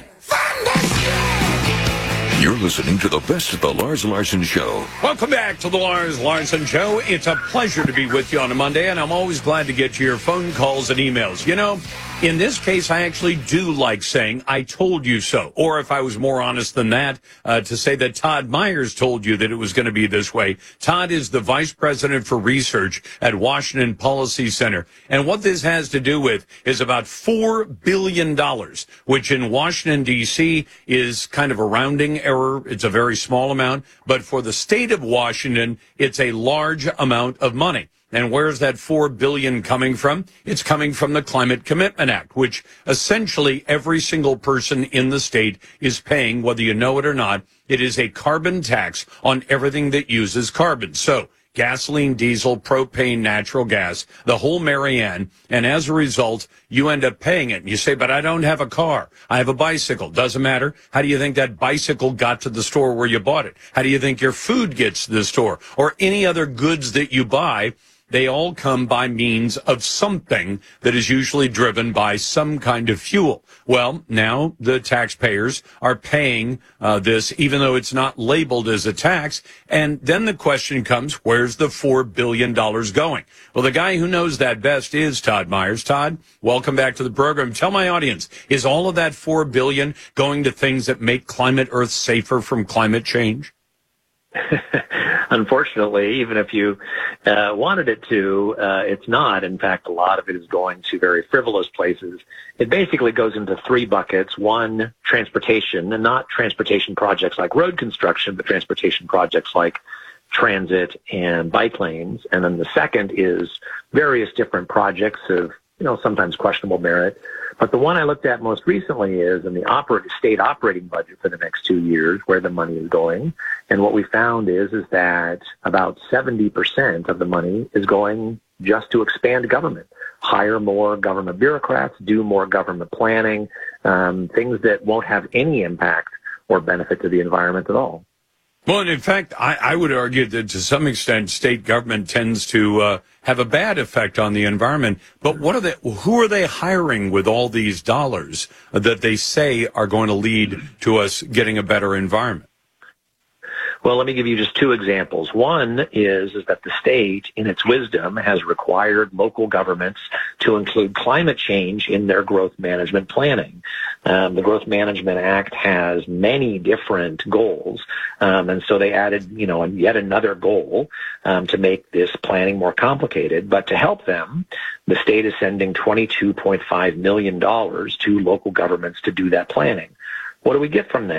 You're listening to the best of the Lars Larson Show. Welcome back to the Lars Larson Show. It's a pleasure to be with you on a Monday, and I'm always glad to get to your phone calls and emails. In this case, I actually do like saying, I told you so. Or if I was more honest than that, to say that Todd Myers told you that it was going to be this way. Todd is the vice president for research at Washington Policy Center. And what this has to do with is about $4 billion, which in Washington, D.C. is kind of a rounding error. It's a very small amount. But for the state of Washington, it's a large amount of money. And where's that $4 billion coming from? It's coming from the Climate Commitment Act, which essentially every single person in the state is paying, whether you know it or not. It is a carbon tax on everything that uses carbon. So gasoline, diesel, propane, natural gas, the whole Marianne. And as a result, you end up paying it. And you say, but I don't have a car. I have a bicycle. Doesn't matter. How do you think that bicycle got to the store where you bought it? How do you think your food gets to the store? Or any other goods that you buy? They all come by means of something that is usually driven by some kind of fuel. Well, now the taxpayers are paying this, even though it's not labeled as a tax. And then the question comes, where's the $4 billion going? Well, the guy who knows that best is Todd Myers. Todd, welcome back to the program. Tell my audience, is all of that $4 billion going to things that make Climate Earth safer from climate change? Unfortunately, even if you wanted it to, it's not. In fact, a lot of it is going to very frivolous places. It basically goes into three buckets. One, transportation, and not transportation projects like road construction, but transportation projects like transit and bike lanes. And then the second is various different projects of, sometimes questionable merit. But the one I looked at most recently is in the state operating budget for the next 2 years, where the money is going. And what we found is that about 70% of the money is going just to expand government, hire more government bureaucrats, do more government planning, things that won't have any impact or benefit to the environment at all. Well, and in fact, I would argue that to some extent, state government tends to have a bad effect on the environment. But who are they hiring with all these dollars that they say are going to lead to us getting a better environment? Well, let me give you just two examples. One is that the state, in its wisdom, has required local governments to include climate change in their growth management planning. The Growth Management Act has many different goals, and so they added, yet another goal to make this planning more complicated. But to help them, the state is sending $22.5 million to local governments to do that planning. What do we get from that?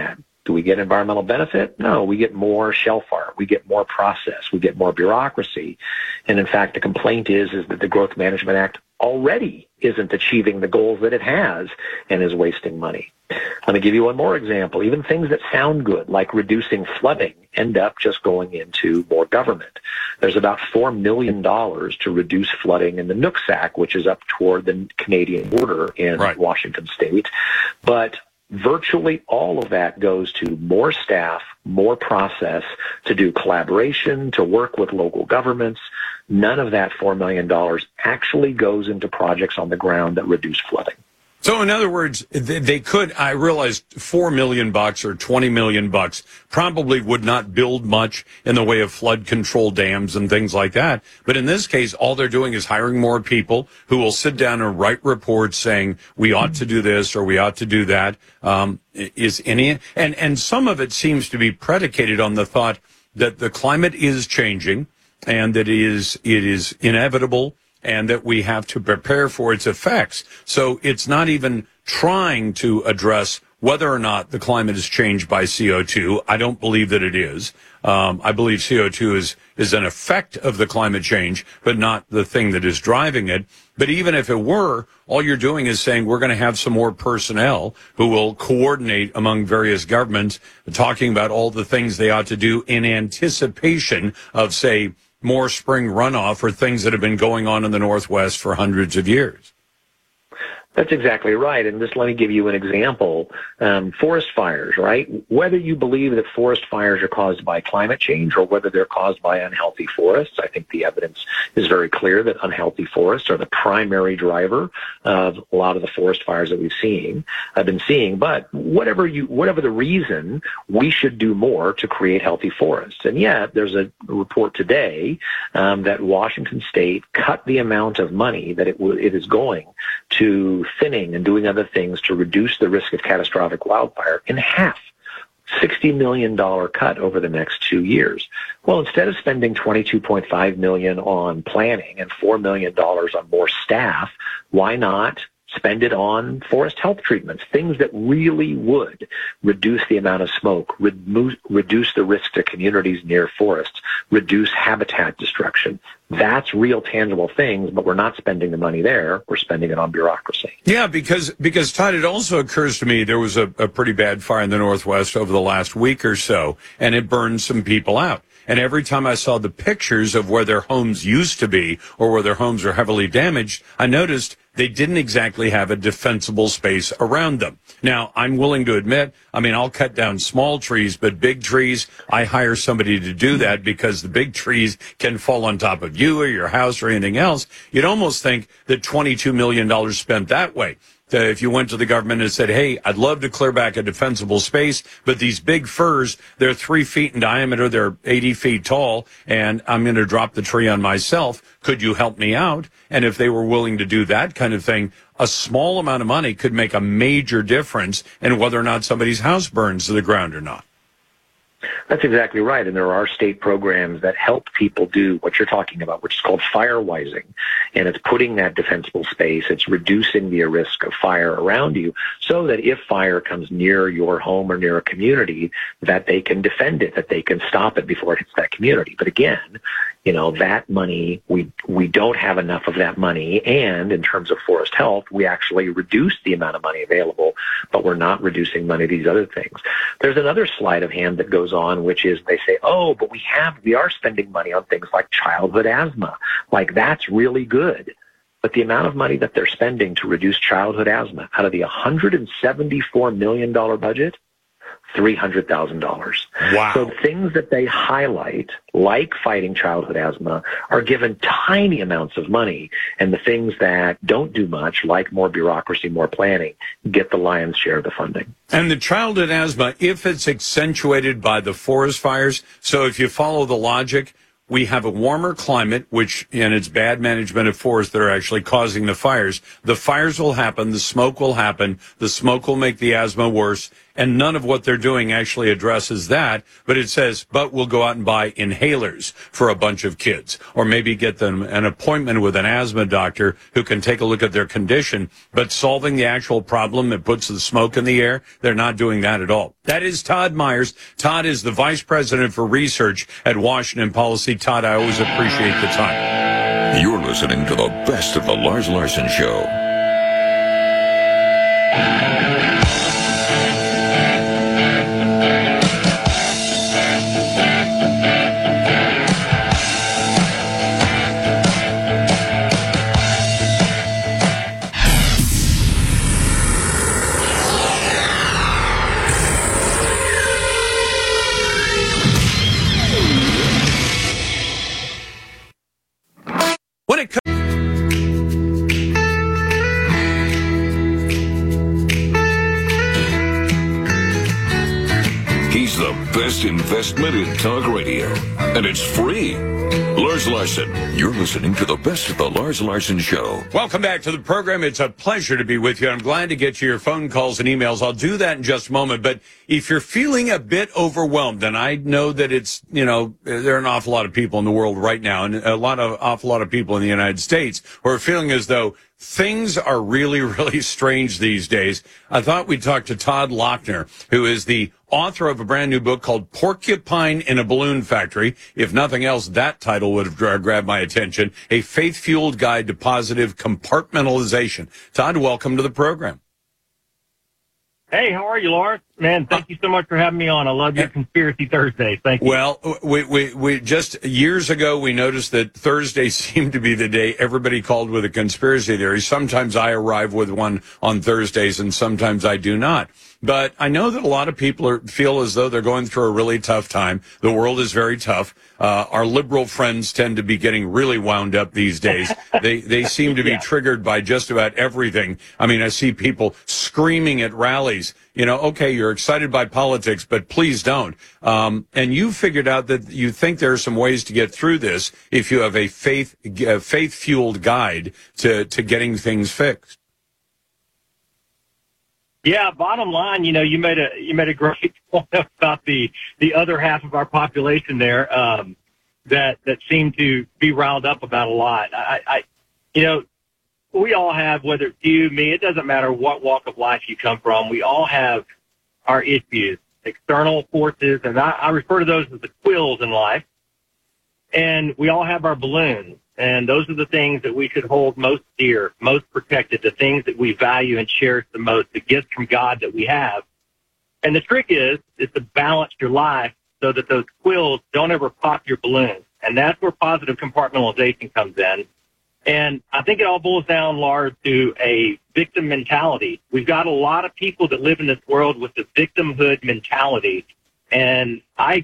Do we get environmental benefit? No, we get more shell fire. We get more process. We get more bureaucracy. And in fact, the complaint is that the Growth Management Act already isn't achieving the goals that it has and is wasting money. Let me give you one more example. Even things that sound good, like reducing flooding, end up just going into more government. There's about $4 million to reduce flooding in the Nooksack, which is up toward the Canadian border in Washington State. But virtually all of that goes to more staff, more process, to do collaboration, to work with local governments. None of that $4 million actually goes into projects on the ground that reduce flooding. So in other words, they could, I realized $4 million or $20 million probably would not build much in the way of flood control dams and things like that. But in this case, all they're doing is hiring more people who will sit down and write reports saying we ought to do this or we ought to do that. And some of it seems to be predicated on the thought that the climate is changing and that it is inevitable, and that we have to prepare for its effects. So it's not even trying to address whether or not the climate is changed by CO2. I don't believe that it is. I believe CO2 is an effect of the climate change, but not the thing that is driving it. But even if it were, all you're doing is saying we're going to have some more personnel who will coordinate among various governments, talking about all the things they ought to do in anticipation of, say, more spring runoff or things that have been going on in the Northwest for hundreds of years. That's exactly right. And just let me give you an example. Forest fires, right? Whether you believe that forest fires are caused by climate change or whether they're caused by unhealthy forests, I think the evidence is very clear that unhealthy forests are the primary driver of a lot of the forest fires that I've been seeing. But whatever the reason, we should do more to create healthy forests. And yet there's a report today that Washington State cut the amount of money that it is going to thinning and doing other things to reduce the risk of catastrophic wildfire in half. $60 million cut over the next 2 years. Well, instead of spending $22.5 million on planning and $4 million on more staff, why not spend it on forest health treatments, things that really would reduce the amount of smoke, reduce the risk to communities near forests, reduce habitat destruction. That's real tangible things, but we're not spending the money there. We're spending it on bureaucracy. Yeah, because Todd, it also occurs to me there was a pretty bad fire in the Northwest over the last week or so, and it burned some people out. And every time I saw the pictures of where their homes used to be or where their homes are heavily damaged, I noticed they didn't exactly have a defensible space around them. Now, I'm willing to admit, I'll cut down small trees, but big trees, I hire somebody to do that because the big trees can fall on top of you or your house or anything else. You'd almost think that $22 million spent that way. If you went to the government and said, hey, I'd love to clear back a defensible space, but these big firs, they're 3 feet in diameter, they're 80 feet tall, and I'm going to drop the tree on myself. Could you help me out? And if they were willing to do that kind of thing, a small amount of money could make a major difference in whether or not somebody's house burns to the ground or not. That's exactly right. And there are state programs that help people do what you're talking about, which is called firewising. And it's putting that defensible space. It's reducing the risk of fire around you so that if fire comes near your home or near a community, that they can defend it, that they can stop it before it hits that community. But again, that money, we don't have enough of that money. And in terms of forest health, we actually reduce the amount of money available, but we're not reducing money to these other things. There's another sleight of hand that goes on, which is they say, oh, but we are spending money on things like childhood asthma. Like, that's really good. But the amount of money that they're spending to reduce childhood asthma out of the $174 million budget, $300,000. Wow. So things that they highlight, like fighting childhood asthma, are given tiny amounts of money, and the things that don't do much, like more bureaucracy, more planning, get the lion's share of the funding. And the childhood asthma, if it's accentuated by the forest fires, so if you follow the logic, we have a warmer climate, and it's bad management of forests that are actually causing the fires. The fires will happen, the smoke will happen, the smoke will make the asthma worse, and none of what they're doing actually addresses that, but it says, but we'll go out and buy inhalers for a bunch of kids, or maybe get them an appointment with an asthma doctor who can take a look at their condition, but solving the actual problem that puts the smoke in the air, they're not doing that at all. That is Todd Myers. Todd is the Vice President for Research at Washington Policy. Todd, I always appreciate the time. You're listening to the best of the Lars Larson Show. When it comes He's the best investment in talk radio, and it's free. Lars Larson, you're listening to the best of the Lars Larson Show. Welcome back to the program. It's a pleasure to be with you. I'm glad to get you your phone calls and emails. I'll do that in just a moment. But if you're feeling a bit overwhelmed, and I know that it's, there are an awful lot of people in the world right now, and awful lot of people in the United States who are feeling as though things are really, really strange these days. I thought we'd talk to Todd Lochner, who is the author of a brand new book called Porcupine in a Balloon Factory. If nothing else, that title would have grabbed my attention. A faith-fueled guide to positive compartmentalization. Todd, welcome to the program. Hey, how are you, Lars? Man, thank you so much for having me on. I love your Conspiracy Thursday. Thank you. Well, we just years ago, we noticed that Thursday seemed to be the day everybody called with a conspiracy theory. Sometimes I arrive with one on Thursdays and sometimes I do not. But I know that a lot of people feel as though they're going through a really tough time. The world is very tough. Our liberal friends tend to be getting really wound up these days. They seem to be triggered by just about everything. I mean, I see people screaming at rallies, okay, you're excited by politics, but please don't. And you figured out that you think there are some ways to get through this if you have a faith-fueled guide to getting things fixed. Yeah, bottom line, you made a great point about the other half of our population there that seem to be riled up about a lot. We all have, whether it's you, me, it doesn't matter what walk of life you come from. We all have our issues, external forces, and I refer to those as the quills in life. And we all have our balloons. And those are the things that we should hold most dear, most protected, the things that we value and cherish the most, the gifts from God that we have. And the trick is to balance your life so that those quills don't ever pop your balloon. And that's where positive compartmentalization comes in. And I think it all boils down, Lars, to a victim mentality. We've got a lot of people that live in this world with the victimhood mentality. And I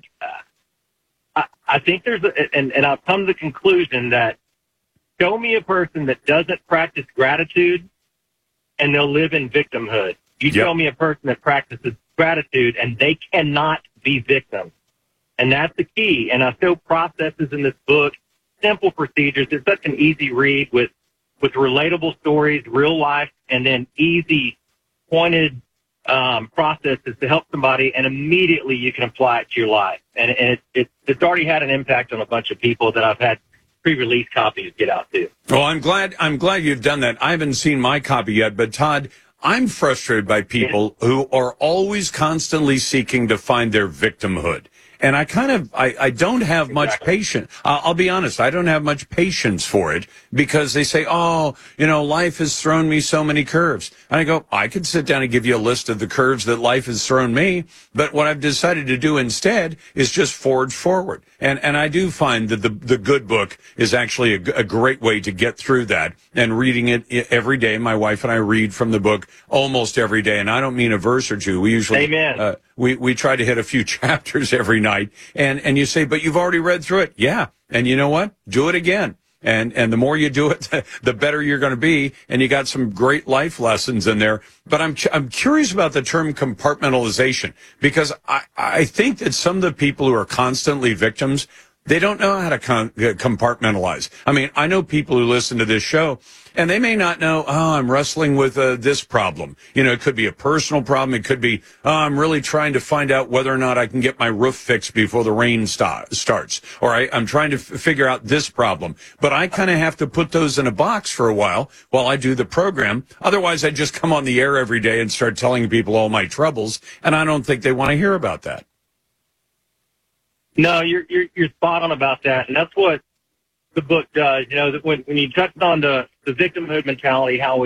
think and I've come to the conclusion that show me a person that doesn't practice gratitude and they'll live in victimhood. You show me a person that practices gratitude and they cannot be victims. And that's the key. And I show processes in this book, simple procedures. It's such an easy read with relatable stories, real life, and then easy, pointed processes to help somebody, and immediately you can apply it to your life. And it's already had an impact on a bunch of people that I've had pre-release copies get out to. Well, I'm glad you've done that. I haven't seen my copy yet, but Todd, I'm frustrated by people who are always constantly seeking to find their victimhood. And I don't have much patience. I'll be honest, I don't have much patience for it because they say, life has thrown me so many curves. And I go, I could sit down and give you a list of the curves that life has thrown me. But what I've decided to do instead is just forge forward. And I do find that the good book is actually a great way to get through that. And reading it every day, my wife and I read from the book almost every day. And I don't mean a verse or two. We usually, Amen. We try to hit a few chapters every night. And you say, but you've already read through it. Yeah. And you know what? Do it again. And the more you do it, the better you're going to be. And you got some great life lessons in there. But I'm curious about the term compartmentalization, because I think that some of the people who are constantly victims, They don't know how to compartmentalize. I mean, I know people who listen to this show, and they may not know, I'm wrestling with this problem. You know, it could be a personal problem. It could be, I'm really trying to find out whether or not I can get my roof fixed before the rain starts. Or I'm trying to figure out this problem. But I kind of have to put those in a box for a while I do the program. Otherwise, I just come on the air every day and start telling people all my troubles, and I don't think they want to hear about that. No, you're spot on about that, and that's what the book does. You know, that when you touched on the victimhood mentality, how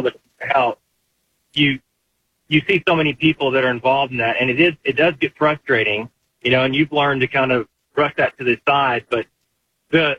you see so many people that are involved in that, and it does get frustrating. You know, and you've learned to kind of brush that to the side. But the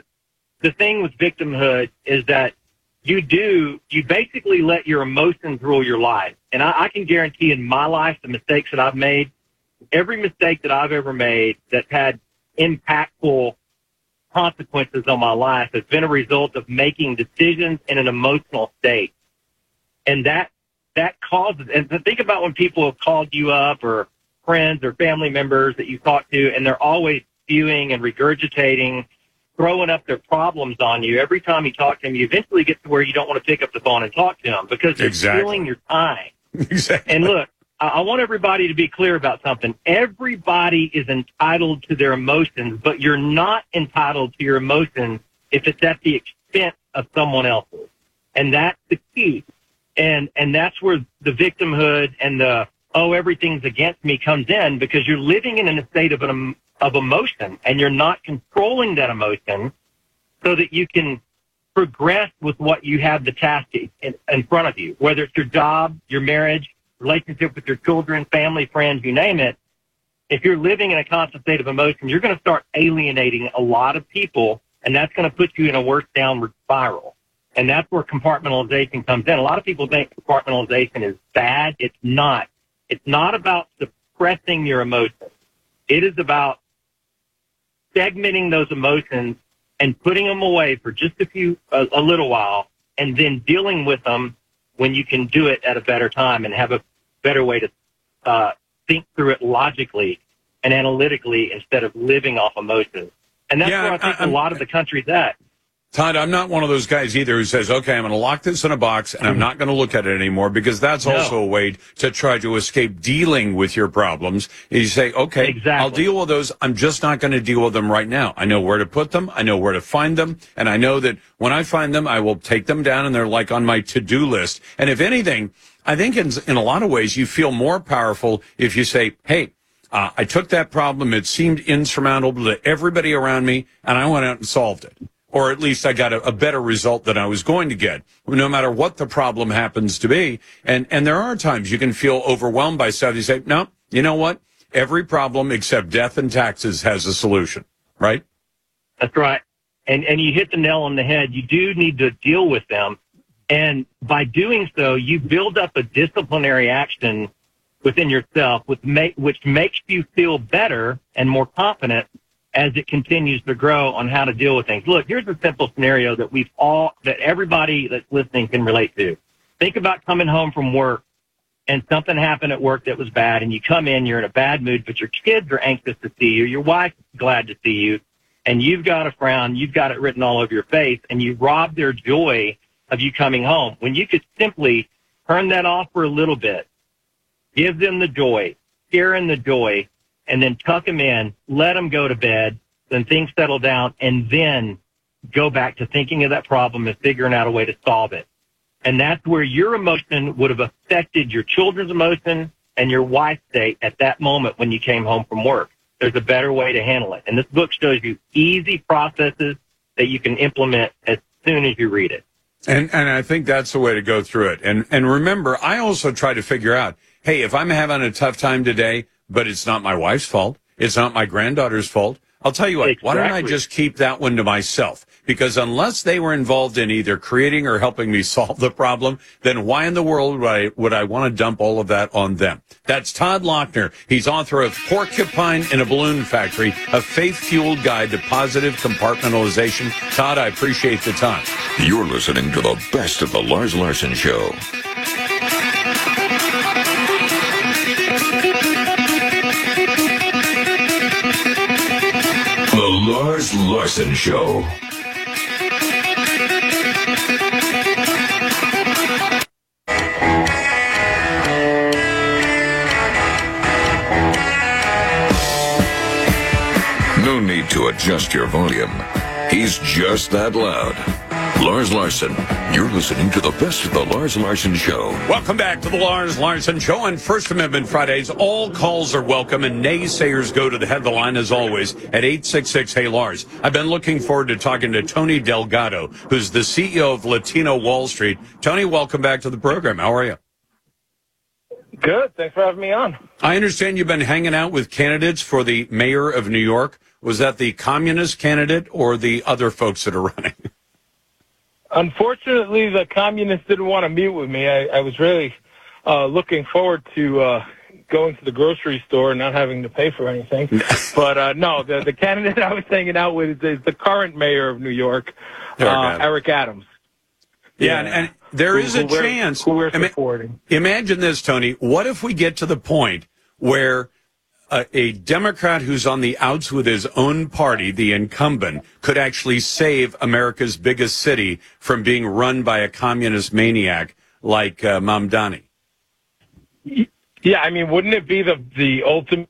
thing with victimhood is that you basically let your emotions rule your life, and I can guarantee in my life the mistakes that I've made. Every mistake that I've ever made that's had impactful consequences on my life has been a result of making decisions in an emotional state. And that causes, and think about when people have called you up or friends or family members that you talk to, and they're always spewing and regurgitating, throwing up their problems on you. Every time you talk to them, you eventually get to where you don't want to pick up the phone and talk to them because they're stealing your time. Exactly. And look, I want everybody to be clear about something. Everybody is entitled to their emotions, but you're not entitled to your emotions if it's at the expense of someone else's. And that's the key. And that's where the victimhood and the, everything's against me comes in, because you're living in a state of emotion, and you're not controlling that emotion so that you can progress with what you have the task in front of you, whether it's your job, your marriage, relationship with your children, family, friends, you name it. If you're living in a constant state of emotion, you're going to start alienating a lot of people, and that's going to put you in a worse downward spiral. And that's where compartmentalization comes in. A lot of people think compartmentalization is bad. It's not. It's not about suppressing your emotions. It is about segmenting those emotions and putting them away for just a little while, and then dealing with them when you can do it at a better time and have a better way to think through it logically and analytically instead of living off emotions. And that's where I think a lot of the country's at. Todd, I'm not one of those guys either who says, okay, I'm going to lock this in a box and I'm not going to look at it anymore, because that's also a way to try to escape dealing with your problems. You say, okay, I'll deal with those. I'm just not going to deal with them right now. I know where to put them. I know where to find them. And I know that when I find them, I will take them down, and they're like on my to-do list. And if anything, I think in a lot of ways you feel more powerful if you say, hey, I took that problem. It seemed insurmountable to everybody around me, and I went out and solved it. Or at least I got a better result than I was going to get, no matter what the problem happens to be. And there are times you can feel overwhelmed by stuff. You say, no, you know what? Every problem except death and taxes has a solution, right? That's right. And you hit the nail on the head. You do need to deal with them. And by doing so, you build up a disciplinary action within yourself, which makes you feel better and more confident as it continues to grow on how to deal with things. Look, here's a simple scenario that everybody that's listening can relate to. Think about coming home from work and something happened at work that was bad, and you come in, you're in a bad mood, but your kids are anxious to see you, your wife's glad to see you, and you've got a frown, you've got it written all over your face, and you rob their joy of you coming home, when you could simply turn that off for a little bit, give them the joy, share in the joy, and then tuck them in, let them go to bed, then things settle down, and then go back to thinking of that problem and figuring out a way to solve it. And that's where your emotion would have affected your children's emotion and your wife's state at that moment when you came home from work. There's a better way to handle it. And this book shows you easy processes that you can implement as soon as you read it. And I think that's the way to go through it. And remember, I also try to figure out, hey, if I'm having a tough time today, but it's not my wife's fault, it's not my granddaughter's fault, I'll tell you what, Why don't I just keep that one to myself? Because unless they were involved in either creating or helping me solve the problem, then why in the world would I want to dump all of that on them? That's Todd Lochner. He's author of Porcupine in a Balloon Factory, a faith-fueled guide to positive compartmentalization. Todd, I appreciate the time. You're listening to the best of the Lars Larson Show. The Lars Larson Show. No need to adjust your volume. He's just that loud. Lars Larson, you're listening to the best of the Lars Larson Show. Welcome back to the Lars Larson Show on First Amendment Fridays. All calls are welcome, and naysayers go to the head of the line, as always, at 866-HEY-LARS. I've been looking forward to talking to Tony Delgado, who's the CEO of Latino Wall Street. Tony, welcome back to the program. How are you? Good. Thanks for having me on. I understand you've been hanging out with candidates for the mayor of New York. Was that the communist candidate or the other folks that are running? Unfortunately, the communists didn't want to meet with me. I was really looking forward to going to the grocery store and not having to pay for anything. But no, the candidate I was hanging out with is the current mayor of New York, Eric Adams. Yeah, and there is a chance. Who we're supporting. Imagine this, Tony. What if we get to the point where a Democrat who's on the outs with his own party, the incumbent, could actually save America's biggest city from being run by a communist maniac like Mamdani? Yeah, I mean, wouldn't it be the ultimate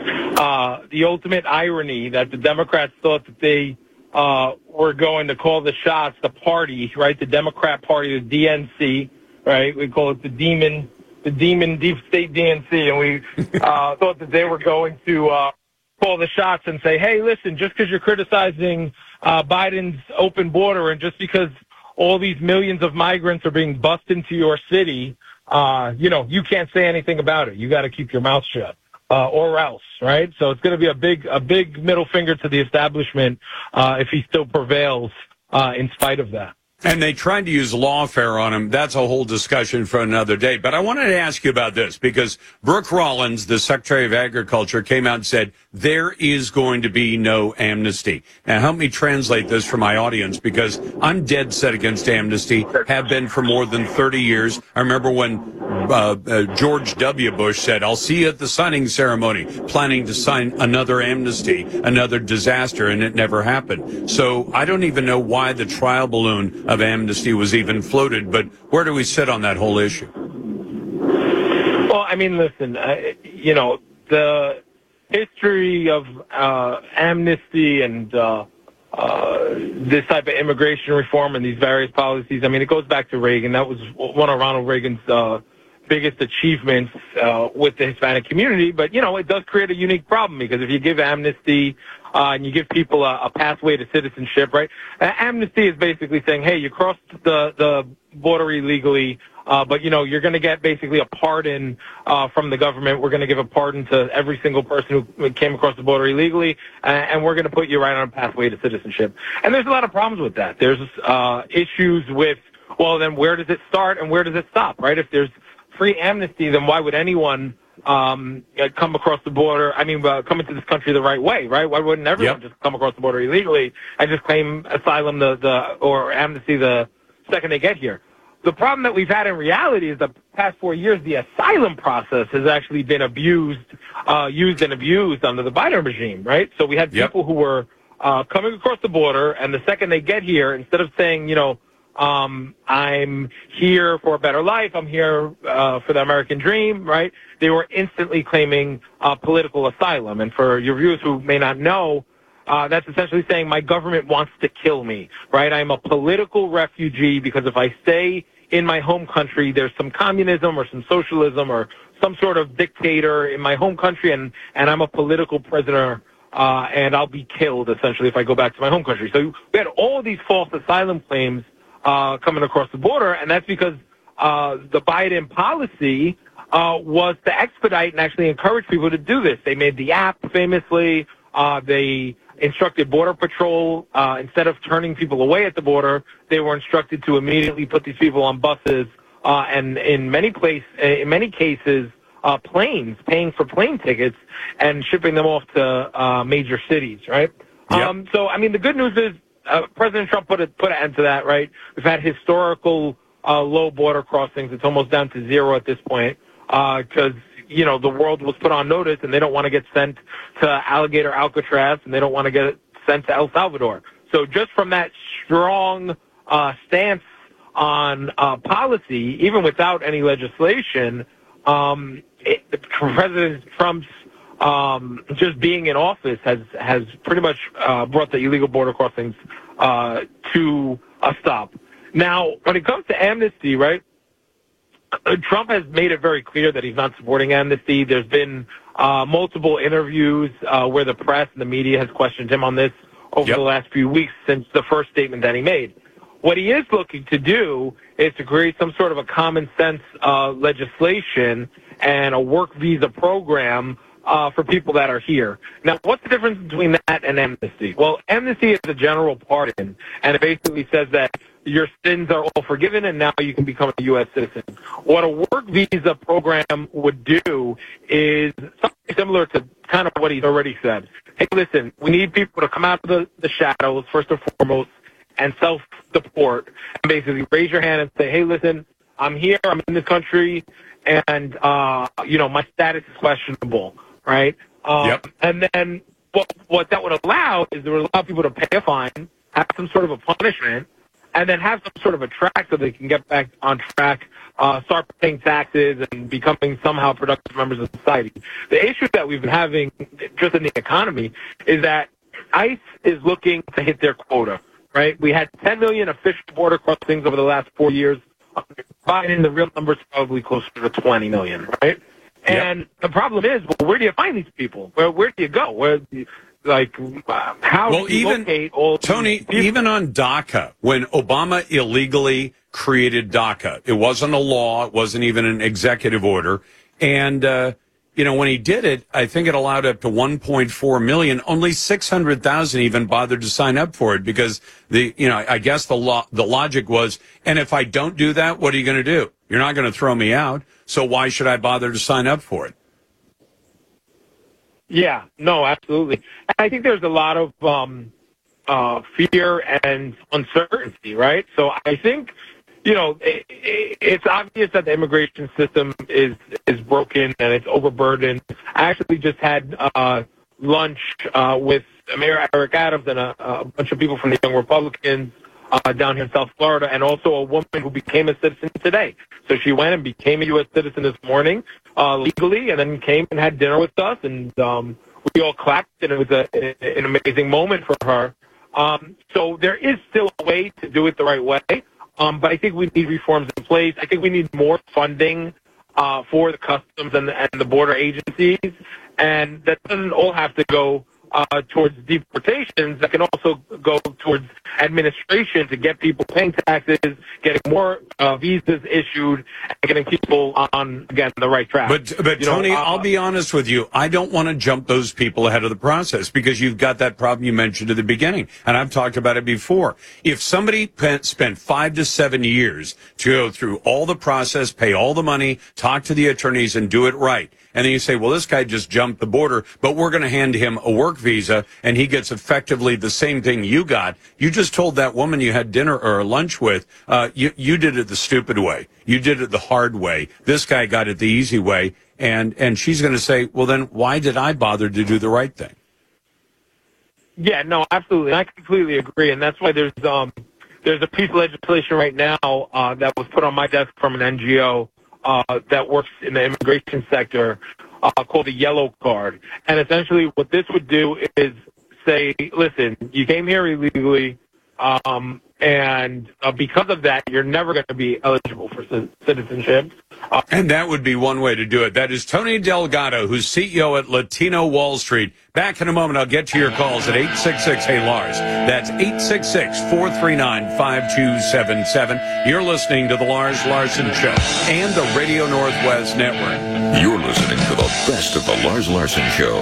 irony that the Democrats thought that they were going to call the shots, the party, right, the Democrat Party, the DNC, right? We call it the demon deep state DNC, and we thought that they were going to call the shots and say, hey, listen, just because you're criticizing Biden's open border and just because all these millions of migrants are being bussed into your city, you can't say anything about it. You got to keep your mouth shut. Or else, right? So it's going to be a big middle finger to the establishment if he still prevails in spite of that. And they tried to use lawfare on him. That's a whole discussion for another day. But I wanted to ask you about this because Brooke Rollins, the Secretary of Agriculture, came out and said there is going to be no amnesty. Now, help me translate this for my audience because I'm dead set against amnesty, have been for more than 30 years. I remember when George W. Bush said, I'll see you at the signing ceremony, planning to sign another amnesty, another disaster, and it never happened. So I don't even know why the trial balloon of amnesty was even floated, but where do we sit on that whole issue? Well, I mean, listen, the history of amnesty and this type of immigration reform and these various policies, I mean, it goes back to Reagan. That was one of Ronald Reagan's biggest achievements with the Hispanic community. But, it does create a unique problem because if you give amnesty and you give people a pathway to citizenship, right? Amnesty is basically saying, hey, you crossed the border illegally, but, you're going to get basically a pardon from the government. We're going to give a pardon to every single person who came across the border illegally, and we're going to put you right on a pathway to citizenship. And there's a lot of problems with that. There's issues with, well, then where does it start and where does it stop, right? If there's free amnesty, then why would anyone come across the border? I mean, come into this country the right way, right? Why wouldn't everyone just come across the border illegally and just claim asylum or amnesty the second they get here? The problem that we've had in reality is the past 4 years, the asylum process has actually been used and abused under the Biden regime, right? So we had people who were coming across the border, and the second they get here, instead of saying, I'm here for a better life, I'm here for the American dream, right? They were instantly claiming political asylum. And for your viewers who may not know, that's essentially saying my government wants to kill me, right? I'm a political refugee because if I stay in my home country, there's some communism or some socialism or some sort of dictator in my home country, and I'm a political prisoner, and I'll be killed, essentially, if I go back to my home country. So we had all these false asylum claims coming across the border, and that's because the Biden policy was to expedite and actually encourage people to do this. They made the app famously. They instructed Border Patrol, instead of turning people away at the border, they were instructed to immediately put these people on buses and in many cases, planes, paying for plane tickets and shipping them off to major cities, right? Yep. So, I mean, the good news is President Trump put an end to that, right? We've had historical low border crossings. It's almost down to zero at this point because, the world was put on notice and they don't want to get sent to Alligator Alcatraz and they don't want to get sent to El Salvador. So just from that strong stance on policy, even without any legislation, President Trump's just being in office has pretty much brought the illegal border crossings to a stop. Now, when it comes to amnesty, right, Trump has made it very clear that he's not supporting amnesty. There's been multiple interviews where the press and the media has questioned him on this over the last few weeks since the first statement that he made. What he is looking to do is to create some sort of a common sense legislation and a work visa program for people that are here. Now, what's the difference between that and amnesty? Well, amnesty is a general pardon, and it basically says that your sins are all forgiven and now you can become a U.S. citizen. What a work visa program would do is something similar to kind of what he's already said. Hey, listen, we need people to come out of the shadows, first and foremost, and self-deport, and basically raise your hand and say, hey, listen, I'm here, I'm in this country, and, my status is questionable, right? And then what that would allow is it would allow people to pay a fine, have some sort of a punishment, and then have some sort of a track so they can get back on track, start paying taxes, and becoming somehow productive members of society. The issue that we've been having just in the economy is that ICE is looking to hit their quota, right? We had 10 million official border crossings over the last 4 years. Biden, the real number is probably closer to 20 million, right? And the problem is, well, where do you find these people? Where do you go? How do you locate all Tony, even on DACA, when Obama illegally created DACA, it wasn't a law, it wasn't even an executive order, and when he did it, I think it allowed up to 1.4 million. Only 600,000 even bothered to sign up for it because I guess the logic was, and if I don't do that, what are you going to do? You're not going to throw me out, so why should I bother to sign up for it? Yeah, no, absolutely. And I think there's a lot of fear and uncertainty, right? So I think, it's obvious that the immigration system is broken and it's overburdened. I actually just had lunch with Mayor Eric Adams and a bunch of people from the Young Republicans down here in South Florida, and also a woman who became a citizen today. So she went and became a U.S. citizen this morning legally, and then came and had dinner with us, and we all clapped, and it was an amazing moment for her. So there is still a way to do it the right way, but I think we need reforms in place. I think we need more funding for the customs and the border agencies, and that doesn't all have to go towards deportations. That can also go towards administration to get people paying taxes, getting more visas issued, and getting people on, again, the right track. But Tony, I'll be honest with you. I don't want to jump those people ahead of the process because you've got that problem you mentioned at the beginning, and I've talked about it before. If somebody spent 5 to 7 years to go through all the process, pay all the money, talk to the attorneys, and do it right, and then you say, well, this guy just jumped the border, but we're going to hand him a work visa, and he gets effectively the same thing you got. You just told that woman you had dinner or lunch with, you did it the stupid way. You did it the hard way. This guy got it the easy way, and she's going to say, well, then why did I bother to do the right thing? Yeah, no, absolutely. I completely agree, and that's why there's a piece of legislation right now that was put on my desk from an NGO that works in the immigration sector called the Yellow Card. And essentially what this would do is say, listen, you came here illegally, and because of that, you're never going to be eligible for citizenship. And that would be one way to do it. That is Tony Delgado, who's CEO at Latino Wall Street. Back in a moment, I'll get to your calls at 866-HEY-LARS. That's 866-439-5277. You're listening to The Lars Larson Show and the Radio Northwest Network. You're listening to the best of The Lars Larson Show.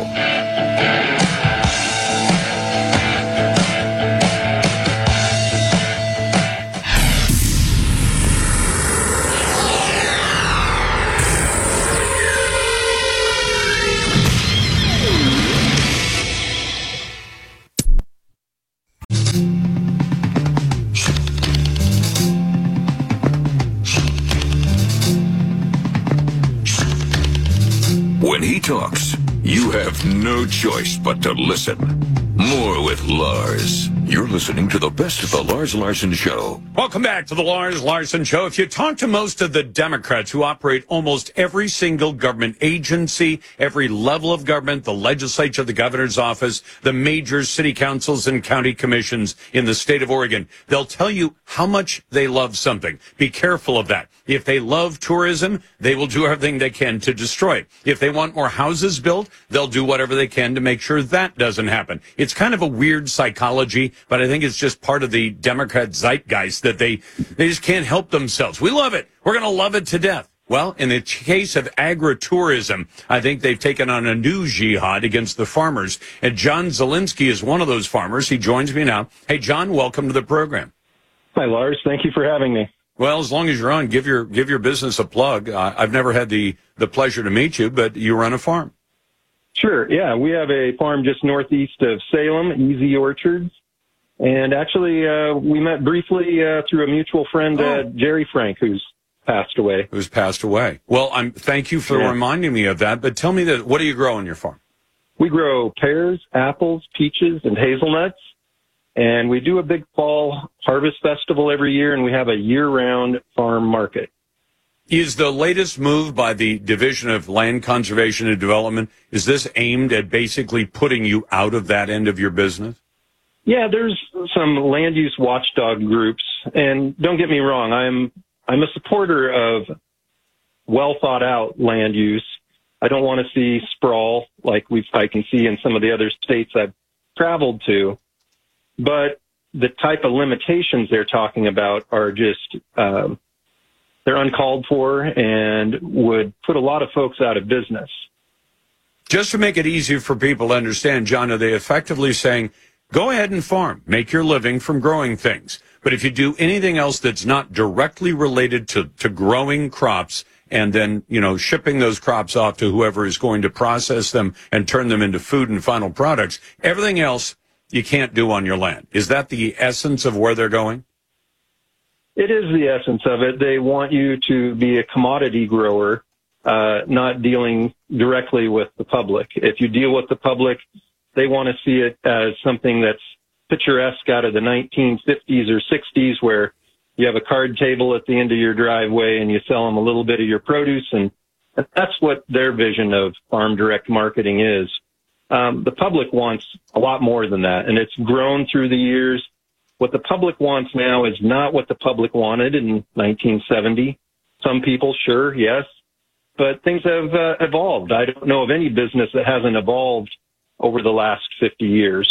When he talks, you have no choice but to listen. More with Lars. You're listening to the best of the Lars Larson Show. Welcome back to the Lars Larson Show. If you talk to most of the Democrats who operate almost every single government agency, every level of government, the legislature, the governor's office, the major city councils and county commissions in the state of Oregon, they'll tell you how much they love something. Be careful of that. If they love tourism, they will do everything they can to destroy it. If they want more houses built, they'll do whatever they can to make sure that doesn't happen. It's kind of a weird psychology, but I think it's just part of the Democrat zeitgeist that they just can't help themselves. We love it. We're going to love it to death. Well, in the case of agritourism, I think they've taken on a new jihad against the farmers. And John Zielinski is one of those farmers. He joins me now. Hey, John, welcome to the program. Hi, Lars. Thank you for having me. Well, as long as you're on, give your business a plug. I've never had the pleasure to meet you, but you run a farm. Sure. Yeah, we have a farm just northeast of Salem, Easy Orchards. And actually, we met briefly through a mutual friend, Jerry Frank, who's passed away. Well, thank you for reminding me of that. But tell me what do you grow on your farm? We grow pears, apples, peaches, and hazelnuts. And we do a big fall harvest festival every year, and we have a year-round farm market. Is the latest move by the Division of Land Conservation and Development, is this aimed at basically putting you out of that end of your business? Yeah, there's some land use watchdog groups, and don't get me wrong, I'm a supporter of well thought out land use. I don't want to see sprawl like I can see in some of the other states I've traveled to, but the type of limitations they're talking about are just they're uncalled for and would put a lot of folks out of business. Just to make it easier for people to understand, John, are they effectively saying, go ahead and farm, make your living from growing things. But if you do anything else that's not directly related to growing crops and then, shipping those crops off to whoever is going to process them and turn them into food and final products, everything else you can't do on your land. Is that the essence of where they're going? It is the essence of it. They want you to be a commodity grower, not dealing directly with the public. If you deal with the public, they want to see it as something that's picturesque out of the 1950s or 60s, where you have a card table at the end of your driveway and you sell them a little bit of your produce. And that's what their vision of farm direct marketing is. The public wants a lot more than that, and it's grown through the years. What the public wants now is not what the public wanted in 1970. Some people, sure, yes, but things have evolved. I don't know of any business that hasn't evolved over the last 50 years.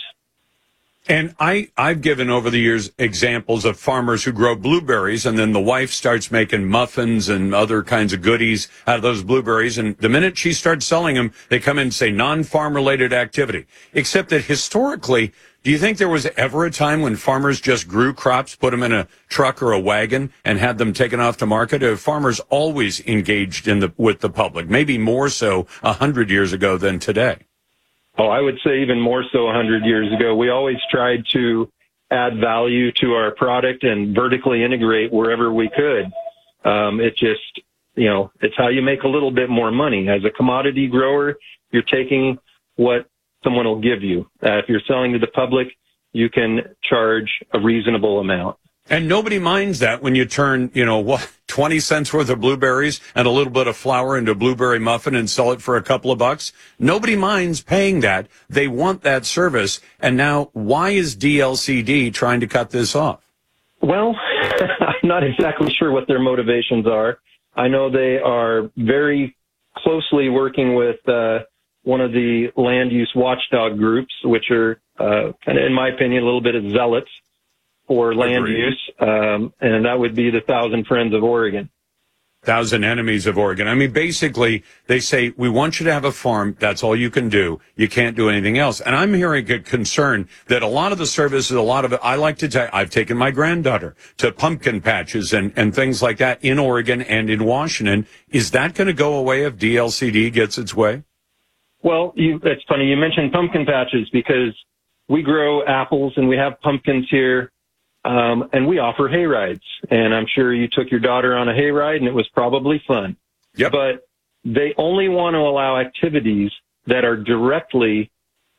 And I've given over the years examples of farmers who grow blueberries, and then the wife starts making muffins and other kinds of goodies out of those blueberries. And the minute she starts selling them, they come in and say non-farm related activity. Except that historically, do you think there was ever a time when farmers just grew crops, put them in a truck or a wagon, and had them taken off to market? Or have farmers always engaged with the public, maybe more so 100 years ago than today? Oh, I would say even more so 100 years ago. We always tried to add value to our product and vertically integrate wherever we could. It just, it's how you make a little bit more money. As a commodity grower, you're taking what someone will give you. If you're selling to the public, you can charge a reasonable amount. And nobody minds that when you turn, 20 cents worth of blueberries and a little bit of flour into a blueberry muffin and sell it for a couple of bucks. Nobody minds paying that. They want that service. And now, why is DLCD trying to cut this off? Well, I'm not exactly sure what their motivations are. I know they are very closely working with one of the land use watchdog groups, which are kind of, in my opinion, a little bit of zealots for land use, and that would be the Thousand Friends of Oregon. Thousand Enemies of Oregon. I mean, basically, they say, we want you to have a farm. That's all you can do. You can't do anything else. And I'm hearing a concern that a lot of the services, a lot of it, I like to take, I've taken my granddaughter to pumpkin patches and things like that in Oregon and in Washington. Is that going to go away if DLCD gets its way? Well, it's funny. You mentioned pumpkin patches because we grow apples and we have pumpkins here. And we offer hay rides, and I'm sure you took your daughter on a hay ride, and it was probably fun. Yep. But they only want to allow activities that are directly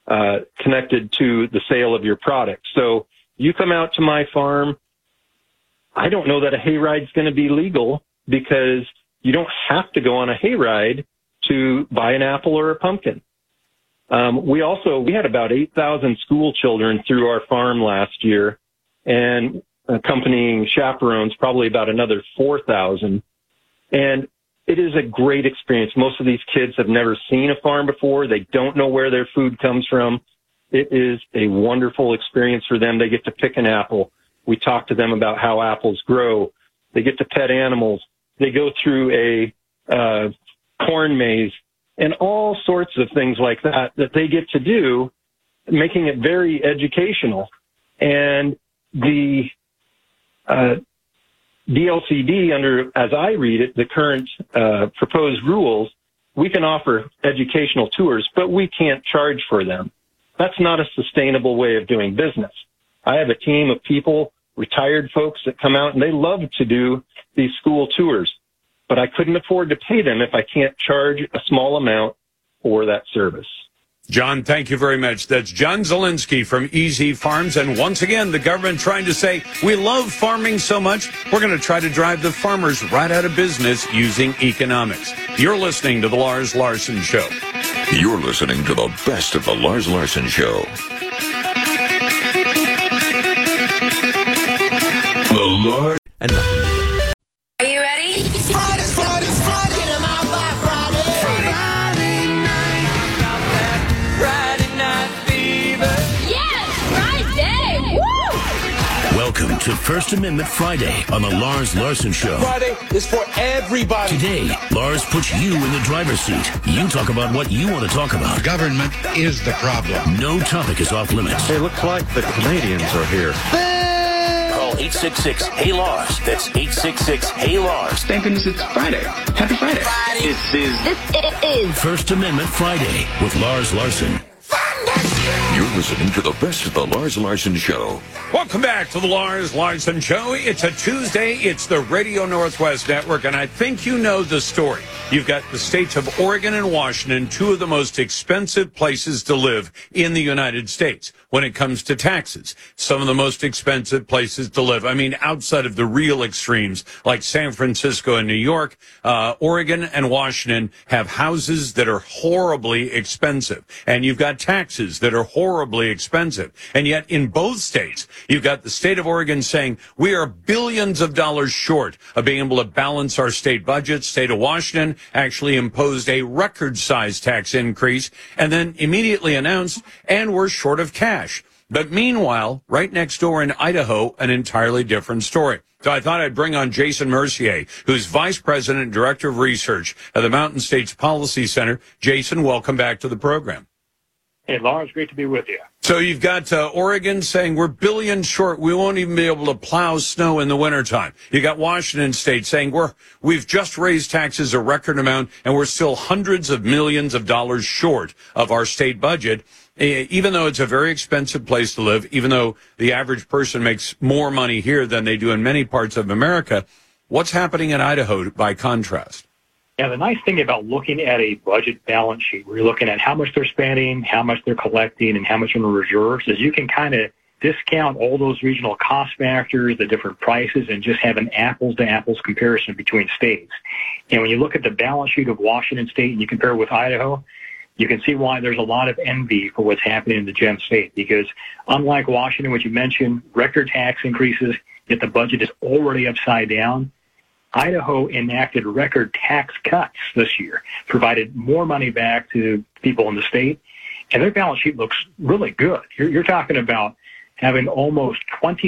connected to the sale of your product. So you come out to my farm, I don't know that a hayride is going to be legal because you don't have to go on a hayride to buy an apple or a pumpkin. We had about 8,000 school children through our farm last year, and accompanying chaperones, probably about another 4,000. And it is a great experience. Most of these kids have never seen a farm before. They don't know where their food comes from. It is a wonderful experience for them. They get to pick an apple. We talk to them about how apples grow. They get to pet animals. They go through a corn maze and all sorts of things like that they get to do, making it very educational. And the DLCD, as I read it, the current proposed rules, we can offer educational tours, but we can't charge for them. That's not a sustainable way of doing business. I have a team of people, retired folks that come out, and they love to do these school tours, but I couldn't afford to pay them if I can't charge a small amount for that service. John, thank you very much. That's John Zielinski from Easy Farms. And once again, the government trying to say, we love farming so much, we're going to try to drive the farmers right out of business using economics. You're listening to The Lars Larson Show. You're listening to the best of The Lars Larson Show. The Lars... Are you ready? It's Friday, get 'em out by Friday. Friday night, got that Friday night fever. Yes, Friday! Woo! Welcome to First Amendment Friday on the Lars Larson Show. Friday is for everybody. Today, Lars puts you in the driver's seat. You talk about what you want to talk about. Government is the problem. No topic is off limits. It looks like the Canadians are here. Call 866-HEY-LARS. That's 866-HEY-LARS. Thank goodness it's Friday. Happy Friday. This is First Amendment Friday with Lars Larson. You're listening to the best of the Lars Larson Show. Welcome back to the Lars Larson Show. It's a Tuesday. It's the Radio Northwest Network, and I think you know the story. You've got the states of Oregon and Washington, two of the most expensive places to live in the United States when it comes to taxes. Some of the most expensive places to live. I mean, outside of the real extremes like San Francisco and New York, Oregon and Washington have houses that are horribly expensive. And you've got taxes that are horribly expensive. And yet in both states, you've got the state of Oregon saying we are billions of dollars short of being able to balance our state budget. State of Washington actually imposed a record-sized tax increase and then immediately announced, and we're short of cash. But meanwhile, right next door in Idaho, an entirely different story. So I thought I'd bring on Jason Mercier, who's Vice President and Director of Research at the Mountain States Policy Center. Jason, welcome back to the program. Hey, Lars, great to be with you. So you've got Oregon saying we're billions short. We won't even be able to plow snow in the wintertime. You got Washington State saying we've just raised taxes a record amount and we're still hundreds of millions of dollars short of our state budget, even though it's a very expensive place to live, even though the average person makes more money here than they do in many parts of America. What's happening in Idaho by contrast? Yeah, the nice thing about looking at a budget balance sheet, where you're looking at how much they're spending, how much they're collecting, and how much in the reserves, is you can kind of discount all those regional cost factors, the different prices, and just have an apples-to-apples comparison between states. And when you look at the balance sheet of Washington State and you compare it with Idaho, you can see why there's a lot of envy for what's happening in the Gem State, because unlike Washington, which you mentioned, record tax increases, yet the budget is already upside down. Idaho enacted record tax cuts this year, provided more money back to people in the state, and their balance sheet looks really good. You're talking about having almost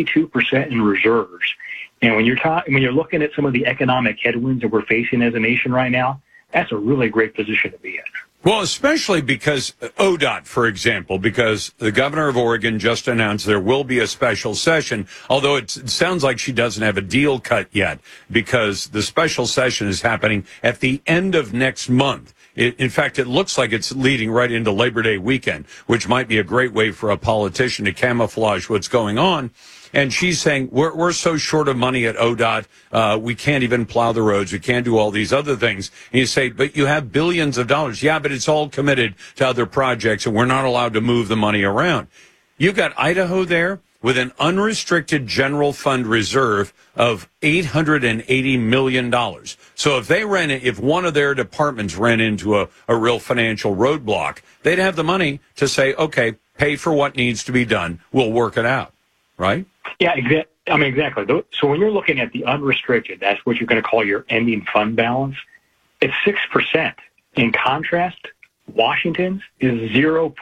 22% in reserves. And when you're looking at some of the economic headwinds that we're facing as a nation right now, that's a really great position to be in. Well, especially because ODOT, for example, because the governor of Oregon just announced there will be a special session, although it sounds like she doesn't have a deal cut yet, because the special session is happening at the end of next month. In fact, it looks like it's leading right into Labor Day weekend, which might be a great way for a politician to camouflage what's going on. and she's saying, we're so short of money at ODOT, we can't even plow the roads, we can't do all these other things. And you say, but you have billions of dollars. Yeah, but it's all committed to other projects, and we're not allowed to move the money around. You've got Idaho there with an unrestricted general fund reserve of $880 million. So if one of their departments ran into a real financial roadblock, they'd have the money to say, okay, pay for what needs to be done. We'll work it out, right? Yeah, exactly. So when you're looking at the unrestricted, that's what you're going to call your ending fund balance. It's 6%. In contrast, Washington's is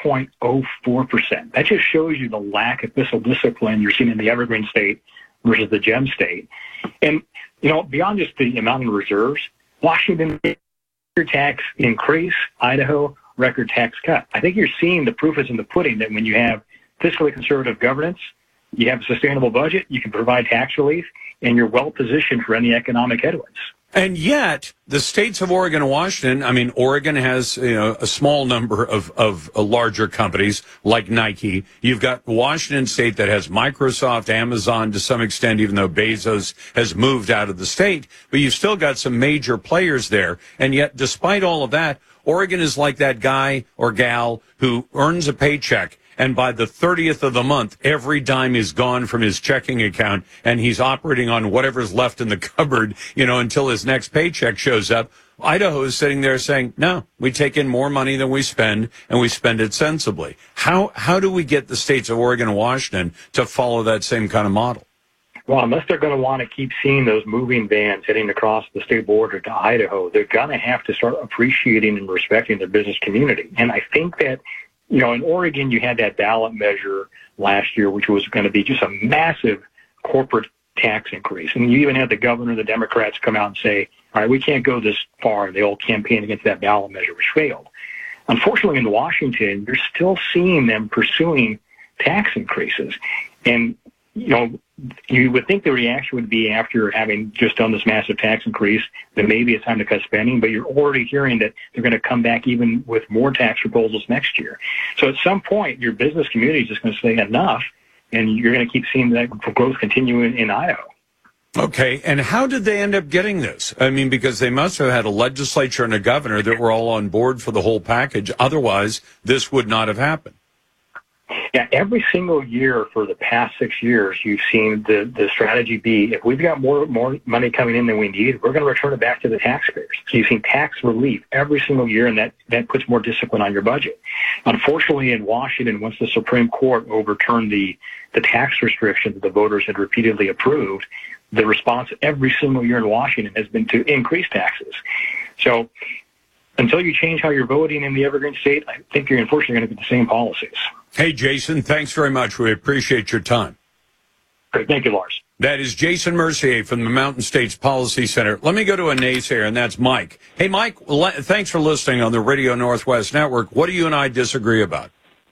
0.04%. That just shows you the lack of fiscal discipline you're seeing in the Evergreen State versus the Gem State. And, beyond just the amount of reserves, Washington record tax increase, Idaho record tax cut. I think you're seeing the proof is in the pudding that when you have fiscally conservative governance, you have a sustainable budget, you can provide tax relief, and you're well positioned for any economic headwinds. And yet, the states of Oregon and Washington, Oregon has a small number of larger companies like Nike. You've got Washington State that has Microsoft, Amazon to some extent, even though Bezos has moved out of the state. But you've still got some major players there. And yet, despite all of that, Oregon is like that guy or gal who earns a paycheck, and by the 30th of the month, every dime is gone from his checking account, and he's operating on whatever's left in the cupboard, until his next paycheck shows up. Idaho is sitting there saying, no, we take in more money than we spend, and we spend it sensibly. How do we get the states of Oregon and Washington to follow that same kind of model? Well, unless they're going to want to keep seeing those moving vans heading across the state border to Idaho, they're going to have to start appreciating and respecting their business community. And I think that, in Oregon, you had that ballot measure last year, which was going to be just a massive corporate tax increase. And you even had the governor, the Democrats come out and say, all right, we can't go this far. They all campaigned against that ballot measure, which failed. Unfortunately, in Washington, you're still seeing them pursuing tax increases. And, you would think the reaction would be after having just done this massive tax increase that maybe it's time to cut spending, but you're already hearing that they're going to come back even with more tax proposals next year. So at some point, your business community is just going to say enough, and you're going to keep seeing that growth continue in Idaho. Okay, and how did they end up getting this? Because they must have had a legislature and a governor that were all on board for the whole package. Otherwise, this would not have happened. Yeah, every single year for the past 6 years, you've seen the strategy be, if we've got more money coming in than we need, we're going to return it back to the taxpayers. So you've seen tax relief every single year, and that puts more discipline on your budget. Unfortunately, in Washington, once the Supreme Court overturned the tax restrictions that the voters had repeatedly approved, the response every single year in Washington has been to increase taxes. So until you change how you're voting in the Evergreen State, I think you're unfortunately going to get the same policies. Hey, Jason, thanks very much. We appreciate your time. Great. Thank you, Lars. That is Jason Mercier from the Mountain States Policy Center. Let me go to a naysayer, and that's Mike. Hey, Mike, thanks for listening on the Radio Northwest Network. What do you and I disagree about?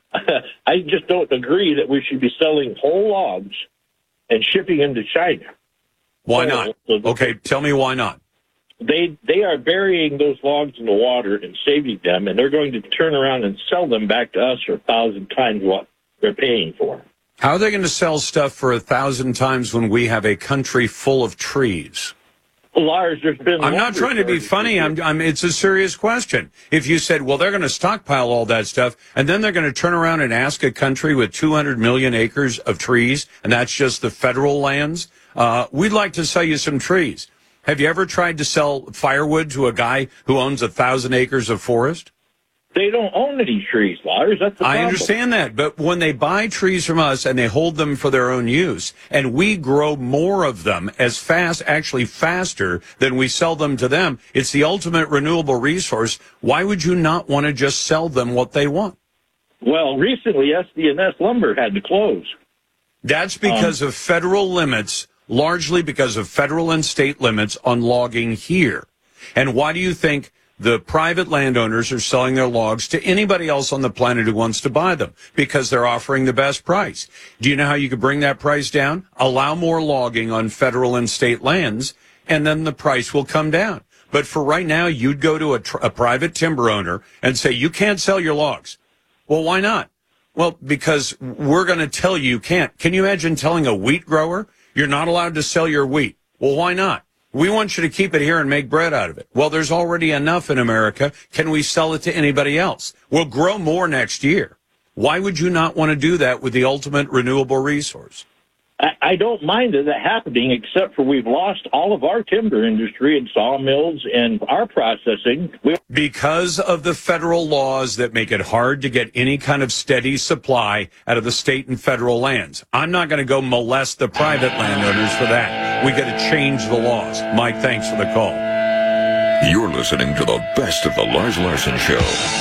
I just don't agree that we should be selling whole logs and shipping them to China. Why not? Okay, tell me why not. They are burying those logs in the water and saving them, and they're going to turn around and sell them back to us for 1,000 times what they're paying for. How are they going to sell stuff for 1,000 times when we have a country full of trees? Lars, there's been... I'm not trying to be funny. It's a serious question. If you said, well, they're going to stockpile all that stuff, and then they're going to turn around and ask a country with 200 million acres of trees, and that's just the federal lands, we'd like to sell you some trees. Have you ever tried to sell firewood to a guy who owns 1,000 acres of forest? They don't own any trees, Lars. That's the problem. I understand that, but when they buy trees from us and they hold them for their own use, and we grow more of them as fast, actually faster than we sell them to them, it's the ultimate renewable resource. Why would you not want to just sell them what they want? Well, recently SD&S Lumber had to close. That's because of federal limits, largely because of federal and state limits on logging here. And why do you think the private landowners are selling their logs to anybody else on the planet who wants to buy them? Because they're offering the best price. Do you know how you could bring that price down? Allow more logging on federal and state lands, and then the price will come down. But for right now, you'd go to a private timber owner and say, you can't sell your logs. Well, why not? Well, because we're going to tell you can't. Can you imagine telling a wheat grower you're not allowed to sell your wheat? Well, why not? We want you to keep it here and make bread out of it. Well, there's already enough in America. Can we sell it to anybody else? We'll grow more next year. Why would you not want to do that with the ultimate renewable resource? I don't mind it happening, except for we've lost all of our timber industry and sawmills and our processing. Because of the federal laws that make it hard to get any kind of steady supply out of the state and federal lands. I'm not going to go molest the private landowners for that. We got to change the laws. Mike, thanks for the call. You're listening to the best of the Lars Larson Show.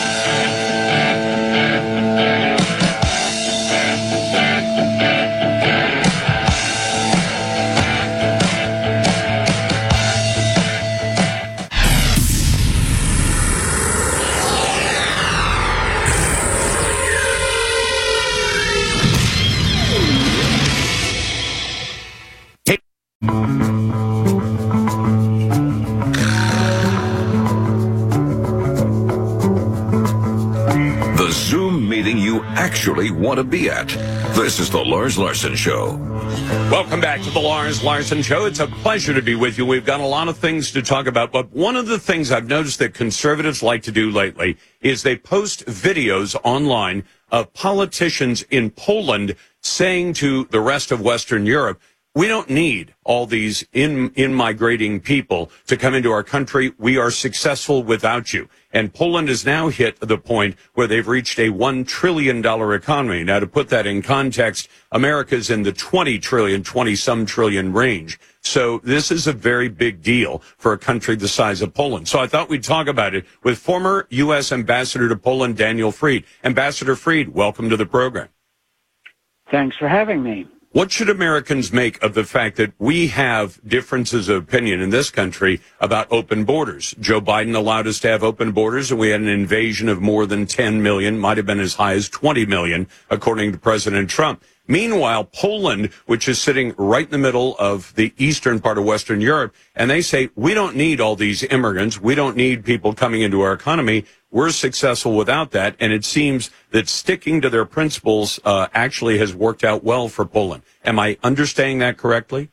The Zoom meeting you actually want to be at. This is the Lars Larson Show. Welcome back to the Lars Larson Show. It's a pleasure to be with you. We've got a lot of things to talk about, but one of the things I've noticed that conservatives like to do lately is they post videos online of politicians in Poland saying to the rest of Western Europe, we don't need all these in-migrating people to come into our country. We are successful without you. And Poland has now hit the point where they've reached a $1 trillion economy. Now, to put that in context, America's in the 20-some trillion range. So this is a very big deal for a country the size of Poland. So I thought we'd talk about it with former U.S. Ambassador to Poland, Daniel Fried. Ambassador Fried, welcome to the program. Thanks for having me. What should Americans make of the fact that we have differences of opinion in this country about open borders? Joe Biden allowed us to have open borders, and we had an invasion of more than 10 million, might have been as high as 20 million, according to President Trump. Meanwhile, Poland, which is sitting right in the middle of the eastern part of Western Europe, and they say, we don't need all these immigrants. We don't need people coming into our economy. We're successful without that, and it seems that sticking to their principles actually has worked out well for Poland. Am I understanding that correctly?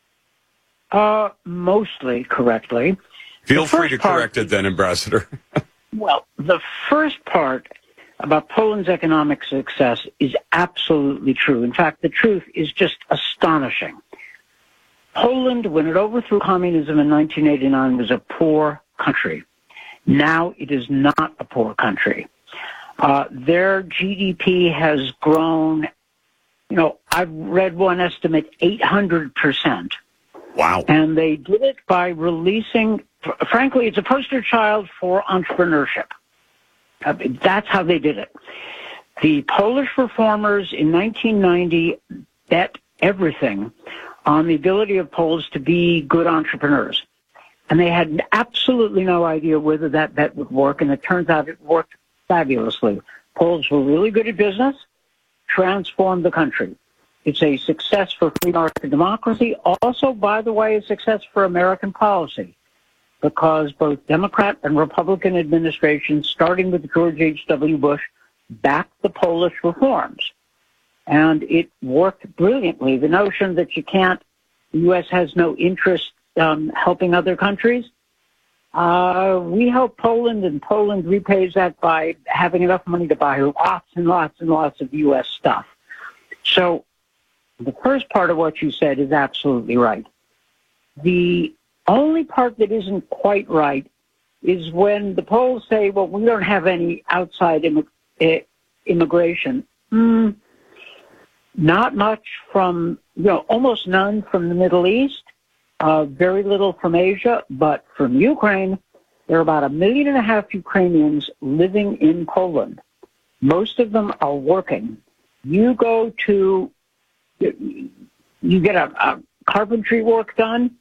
Mostly correctly. Feel free to correct it then, Ambassador. Well, the first part about Poland's economic success is absolutely true. In fact, the truth is just astonishing. Poland, when it overthrew communism in 1989, was a poor country. Now it is not a poor country. Their GDP has grown, I've read one estimate, 800%. Wow. And they did it by releasing, frankly, it's a poster child for entrepreneurship. That's how they did it. The Polish reformers in 1990 bet everything on the ability of Poles to be good entrepreneurs. And they had absolutely no idea whether that bet would work, and it turns out it worked fabulously. Poles were really good at business, transformed the country. It's a success for free market democracy. Also, by the way, a success for American policy, because both Democrat and Republican administrations, starting with George H.W. Bush, backed the Polish reforms. And it worked brilliantly. The notion that the U.S. has no interest helping other countries, we help Poland, and Poland repays that by having enough money to buy lots and lots and lots of U.S. stuff. So the first part of what you said is absolutely right. The only part that isn't quite right is when the Poles say, well, we don't have any outside immigration. Not much from, almost none from the Middle East, very little from Asia, but from Ukraine, there are about 1.5 million Ukrainians living in Poland. Most of them are working. You go to, you get a carpentry work done,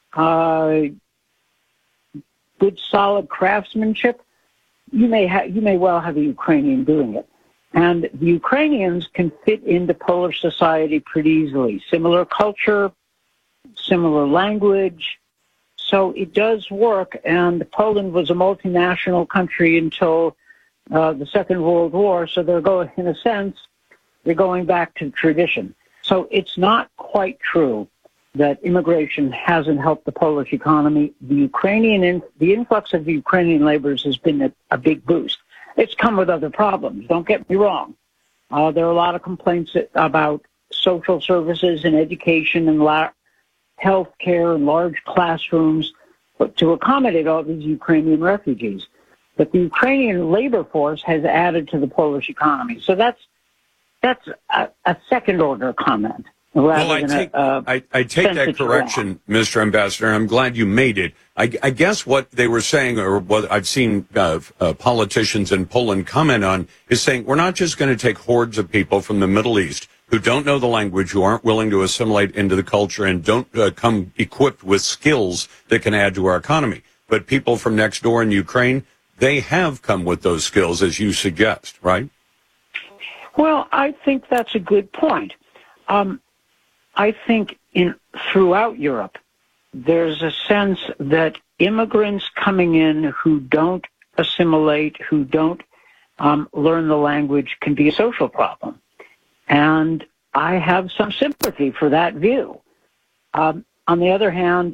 good solid craftsmanship, you may well have a Ukrainian doing it. And the Ukrainians can fit into Polish society pretty easily. Similar culture, similar language. So it does work. And Poland was a multinational country until the Second World War, so they're going, in a sense, they're going back to tradition. So it's not quite true that immigration hasn't helped the Polish economy. The influx of the Ukrainian laborers has been a big boost. It's come with other problems. Don't get me wrong. There are a lot of complaints about social services and education and health care and large classrooms to accommodate all these Ukrainian refugees. But the Ukrainian labor force has added to the Polish economy. So that's a second-order comment. Well, I take that correction, Mr. Ambassador. I'm glad you made it. I guess what they were saying, or what I've seen politicians in Poland comment on, is saying we're not just going to take hordes of people from the Middle East who don't know the language, who aren't willing to assimilate into the culture, and don't come equipped with skills that can add to our economy. But people from next door in Ukraine, they have come with those skills, as you suggest, right? Well, I think that's a good point. I think throughout Europe, there's a sense that immigrants coming in who don't assimilate, who don't learn the language, can be a social problem. And I have some sympathy for that view. On the other hand,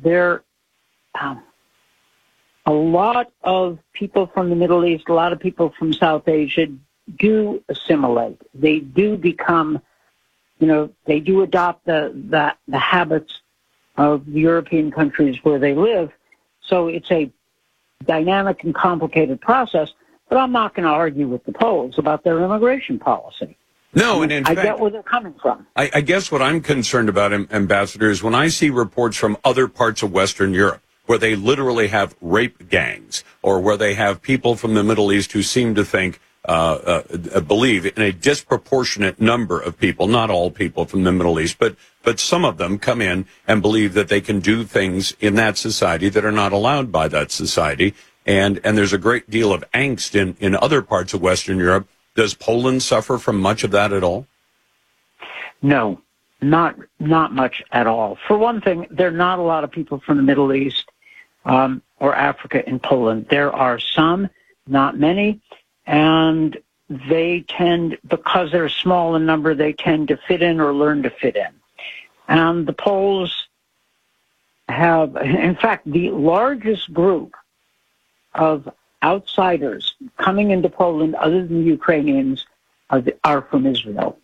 a lot of people from the Middle East, a lot of people from South Asia do assimilate. They do become, they do adopt the habits of the European countries where they live. So it's a dynamic and complicated process, but I'm not going to argue with the Poles about their immigration policy. No, and in fact, I get where they're coming from. I guess what I'm concerned about, Ambassador, is when I see reports from other parts of Western Europe where they literally have rape gangs, or where they have people from the Middle East who seem to think, believe in a disproportionate number of people, not all people from the Middle East, but some of them come in and believe that they can do things in that society that are not allowed by that society. And there's a great deal of angst in other parts of Western Europe. Does Poland suffer from much of that at all? No, not much at all. For one thing, there are not a lot of people from the Middle East or Africa in Poland. There are some, not many, and they tend, because they're small in number, they tend to fit in or learn to fit in. And the Poles have, in fact, the largest group of outsiders coming into Poland, other than the Ukrainians, are from Israel.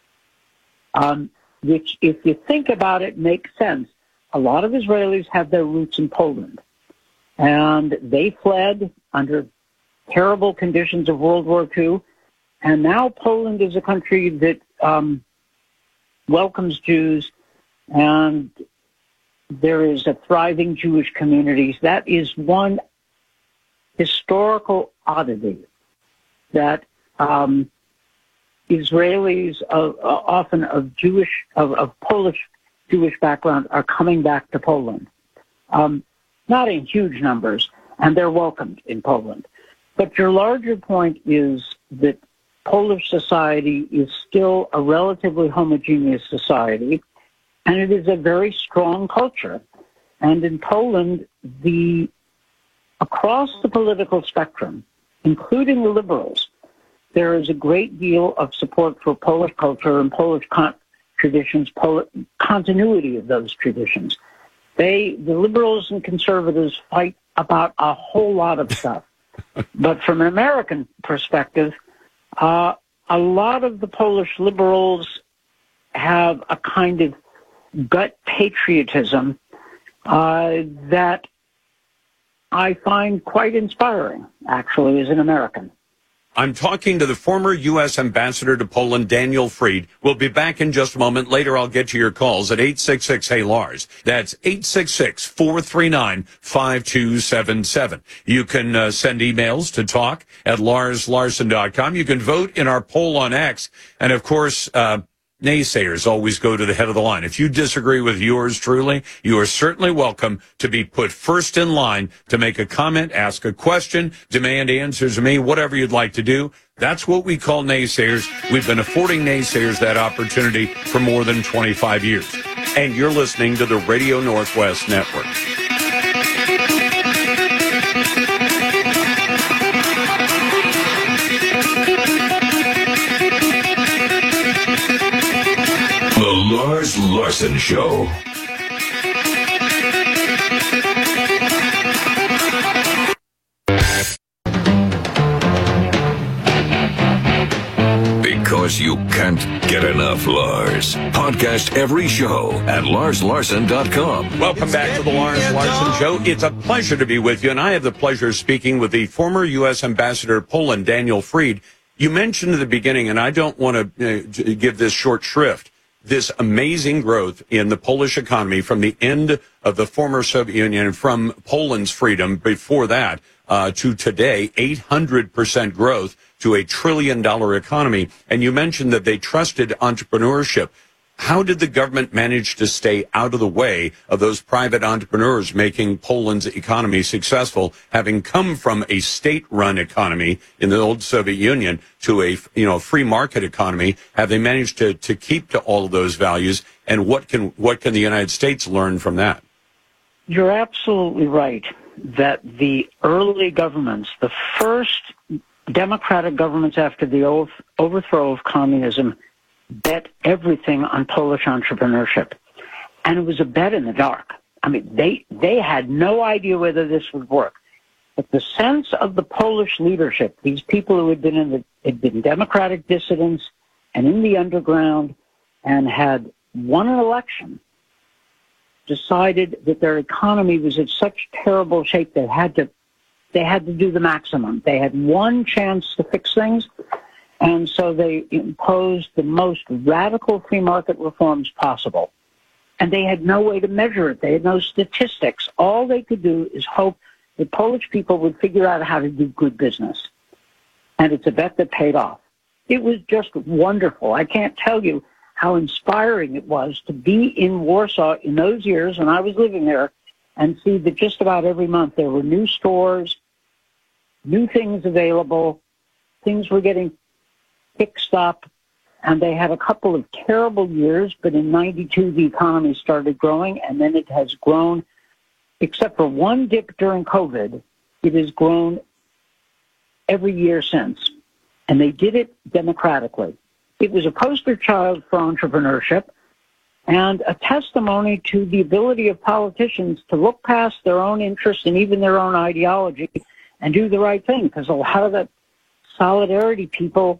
Which, if you think about it, makes sense. A lot of Israelis have their roots in Poland, and they fled under terrible conditions of World War II, and now Poland is a country that welcomes Jews, and there is a thriving Jewish community. That is one historical oddity that Israelis often of Polish Jewish background are coming back to Poland, not in huge numbers, and they're welcomed in Poland. But your larger point is that Polish society is still a relatively homogeneous society, and it is a very strong culture. And in Poland, across the political spectrum, including the liberals, there is a great deal of support for Polish culture and Polish traditions, continuity of those traditions. The liberals and conservatives fight about a whole lot of stuff. But from an American perspective, a lot of the Polish liberals have a kind of gut patriotism that I find quite inspiring, actually, as an American. I'm talking to the former U.S. Ambassador to Poland, Daniel Fried. We'll be back in just a moment. Later, I'll get to your calls at 866-HEY-LARS. That's 866-439-5277. You can send emails to talk@LarsLarson.com. You can vote in our poll on X. And, of course, naysayers always go to the head of the line. If you disagree with yours truly, you are certainly welcome to be put first in line to make a comment, ask a question, demand answers of me, whatever you'd like to do. That's what we call naysayers. We've been affording naysayers that opportunity for more than 25 years. And you're listening to the Radio Northwest Network. Larson Show. Because you can't get enough, Lars. Podcast every show at LarsLarson.com. Welcome back to the Lars Larson Show. It's a pleasure to be with you, and I have the pleasure of speaking with the former U.S. Ambassador to Poland, Daniel Fried. You mentioned at the beginning, and I don't want to give this short shrift, this amazing growth in the Polish economy from the end of the former Soviet Union, from Poland's freedom before that to today, 800% growth to a $1 trillion economy. And you mentioned that they trusted entrepreneurship. How did the government manage to stay out of the way of those private entrepreneurs making Poland's economy successful, having come from a state-run economy in the old Soviet Union to a free market economy? Have they managed to keep to all of those values? And what can the United States learn from that? You're absolutely right that the early governments, the first democratic governments after the overthrow of communism, bet everything on Polish entrepreneurship. And it was a bet in the dark. I mean, they had no idea whether this would work. But the sense of the Polish leadership, these people who had been democratic dissidents and in the underground and had won an election, decided that their economy was in such terrible shape they had to do the maximum. They had one chance to fix things, and so they imposed the most radical free market reforms possible. And they had no way to measure it. They had no statistics. All they could do is hope that Polish people would figure out how to do good business. And it's a bet that paid off. It was just wonderful. I can't tell you how inspiring it was to be in Warsaw in those years when I was living there and see that just about every month there were new stores, new things available, things were getting fixed up, and they had a couple of terrible years, but in 92 the economy started growing, and then it has grown, except for one dip during COVID, it has grown every year since. And they did it democratically. It was a poster child for entrepreneurship and a testimony to the ability of politicians to look past their own interests and even their own ideology and do the right thing, because a lot of the solidarity people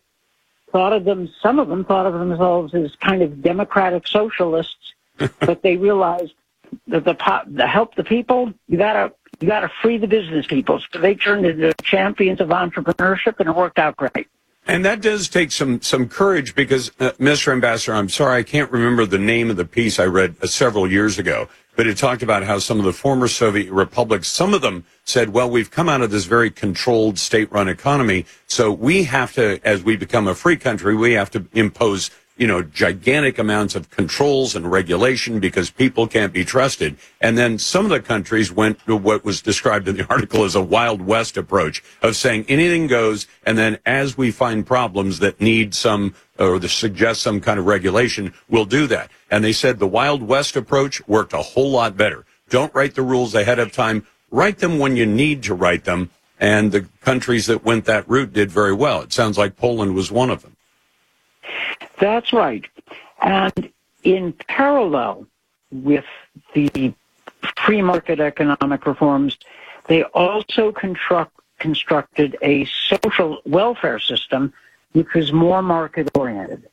some of them thought of themselves as kind of democratic socialists, but they realized that to help the people, you gotta free the business people. So they turned into champions of entrepreneurship, and it worked out great. And that does take some courage because, Mr. Ambassador, I'm sorry, I can't remember the name of the piece I read several years ago, but it talked about how some of the former Soviet republics, some of them said, well, we've come out of this very controlled state-run economy, so we have to, as we become a free country, we have to impose, gigantic amounts of controls and regulation because people can't be trusted. And then some of the countries went to what was described in the article as a Wild West approach of saying anything goes, and then as we find problems that need suggest some kind of regulation, we'll do that. And they said the Wild West approach worked a whole lot better. Don't write the rules ahead of time. Write them when you need to write them. And the countries that went that route did very well. It sounds like Poland was one of them. That's right. And in parallel with the free market economic reforms, they also constructed a social welfare system which was more market-oriented.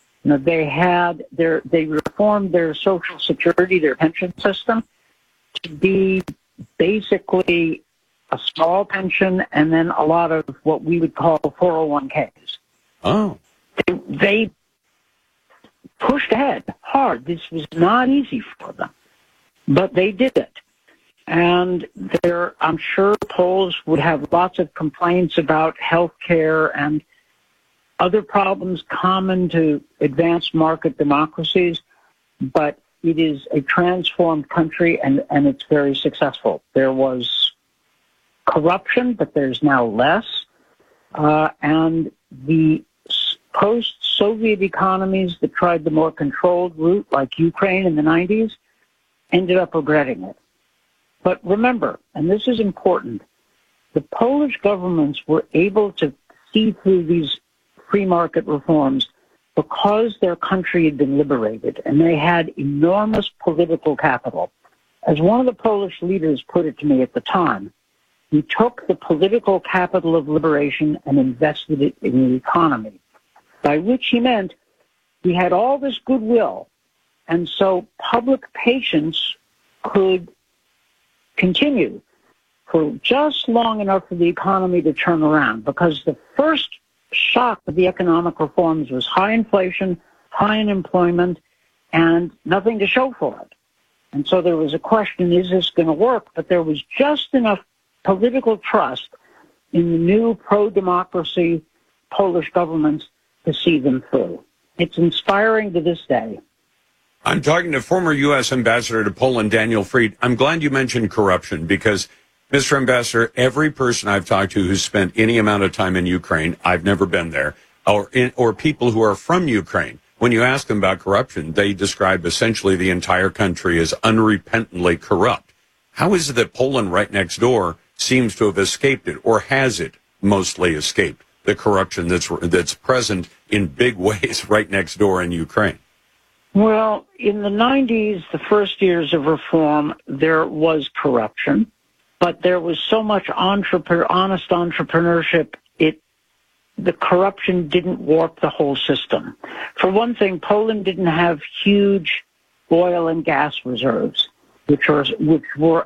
They reformed their Social Security, their pension system, to be basically a small pension and then a lot of what we would call 401ks. Oh. They pushed ahead hard. This was not easy for them, but they did it. And I'm sure Poles would have lots of complaints about health care and other problems common to advanced market democracies, but it is a transformed country, and it's very successful. There was corruption, but there's now less. And the post-Soviet economies that tried the more controlled route, like Ukraine in the 90s, ended up regretting it. But remember, and this is important, the Polish governments were able to see through these free market reforms because their country had been liberated and they had enormous political capital, as one of the Polish leaders put it to me at the time, we took the political capital of liberation and invested it in the economy, by which he meant we had all this goodwill, and so public patience could continue for just long enough for the economy to turn around, because the first shock of the economic reforms was high inflation, high unemployment, and nothing to show for it. And so there was a question, is this going to work? But there was just enough political trust in the new pro-democracy Polish governments to see them through. It's inspiring to this day. I'm talking to former U.S. Ambassador to Poland, Daniel Fried. I'm glad you mentioned corruption because, Mr. Ambassador, every person I've talked to who's spent any amount of time in Ukraine, I've never been there, or people who are from Ukraine, when you ask them about corruption, they describe essentially the entire country as unrepentantly corrupt. How is it that Poland right next door seems to have escaped it, or has it mostly escaped the corruption that's present in big ways right next door in Ukraine? Well, in the 90s, the first years of reform, there was corruption, but there was so much honest entrepreneurship, the corruption didn't warp the whole system. For one thing, Poland didn't have huge oil and gas reserves, which were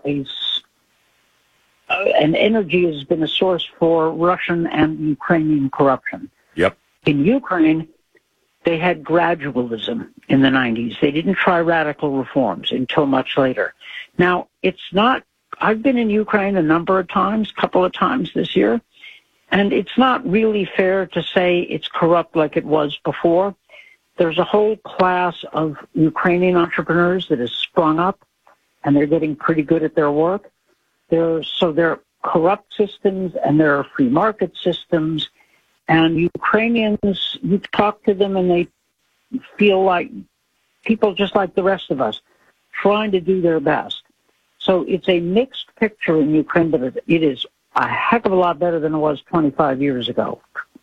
and energy has been a source for Russian and Ukrainian corruption. Yep. In Ukraine, they had gradualism in the 90s. They didn't try radical reforms until much later. Now, I've been in Ukraine a couple of times this year, and it's not really fair to say it's corrupt like it was before. There's a whole class of Ukrainian entrepreneurs that has sprung up, and they're getting pretty good at their work. There are corrupt systems, and there are free market systems, and Ukrainians, you talk to them, and they feel like people just like the rest of us, trying to do their best. So it's a mixed picture in Ukraine, but it is a heck of a lot better than it was 25 years ago.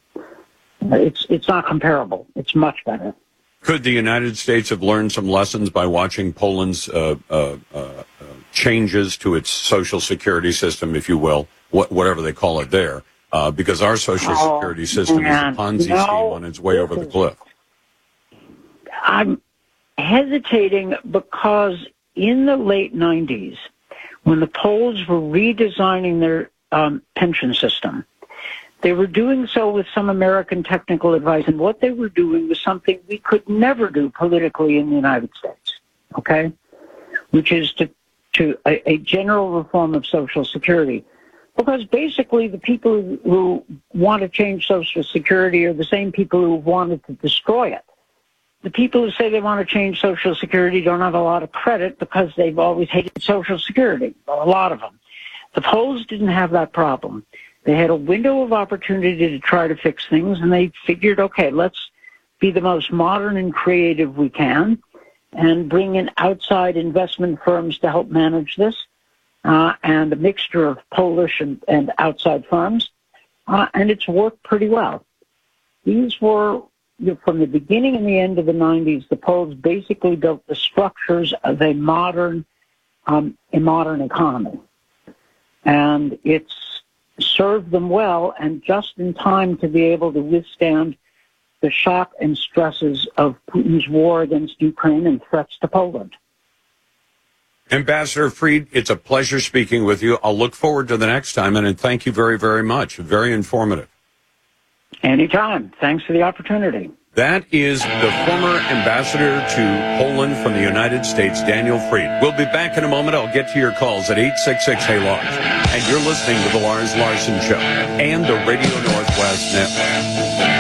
It's not comparable. It's much better. Could the United States have learned some lessons by watching Poland's changes to its social security system, if you will, whatever they call it there? Because our social security system is a Ponzi scheme on its way over the cliff. I'm hesitating because in the late 90s, when the Poles were redesigning their pension system, they were doing so with some American technical advice, and what they were doing was something we could never do politically in the United States, okay? Which is a general reform of Social Security. Because basically the people who want to change Social Security are the same people who wanted to destroy it. The people who say they want to change Social Security don't have a lot of credit because they've always hated Social Security, a lot of them. The Poles didn't have that problem. They had a window of opportunity to try to fix things, and they figured, okay, let's be the most modern and creative we can and bring in outside investment firms to help manage this. And a mixture of Polish and outside firms, and it's worked pretty well. These were, from the beginning and the end of the 90s, the Poles basically built the structures of a modern economy. And it's served them well and just in time to be able to withstand the shock and stresses of Putin's war against Ukraine and threats to Poland. Ambassador Fried, it's a pleasure speaking with you. I'll look forward to the next time, and thank you very, very much. Very informative. Anytime. Thanks for the opportunity. That is the former ambassador to Poland from the United States, Daniel Fried. We'll be back in a moment. I'll get to your calls at 866-HEY-LARS. And you're listening to The Lars Larson Show and the Radio Northwest Network.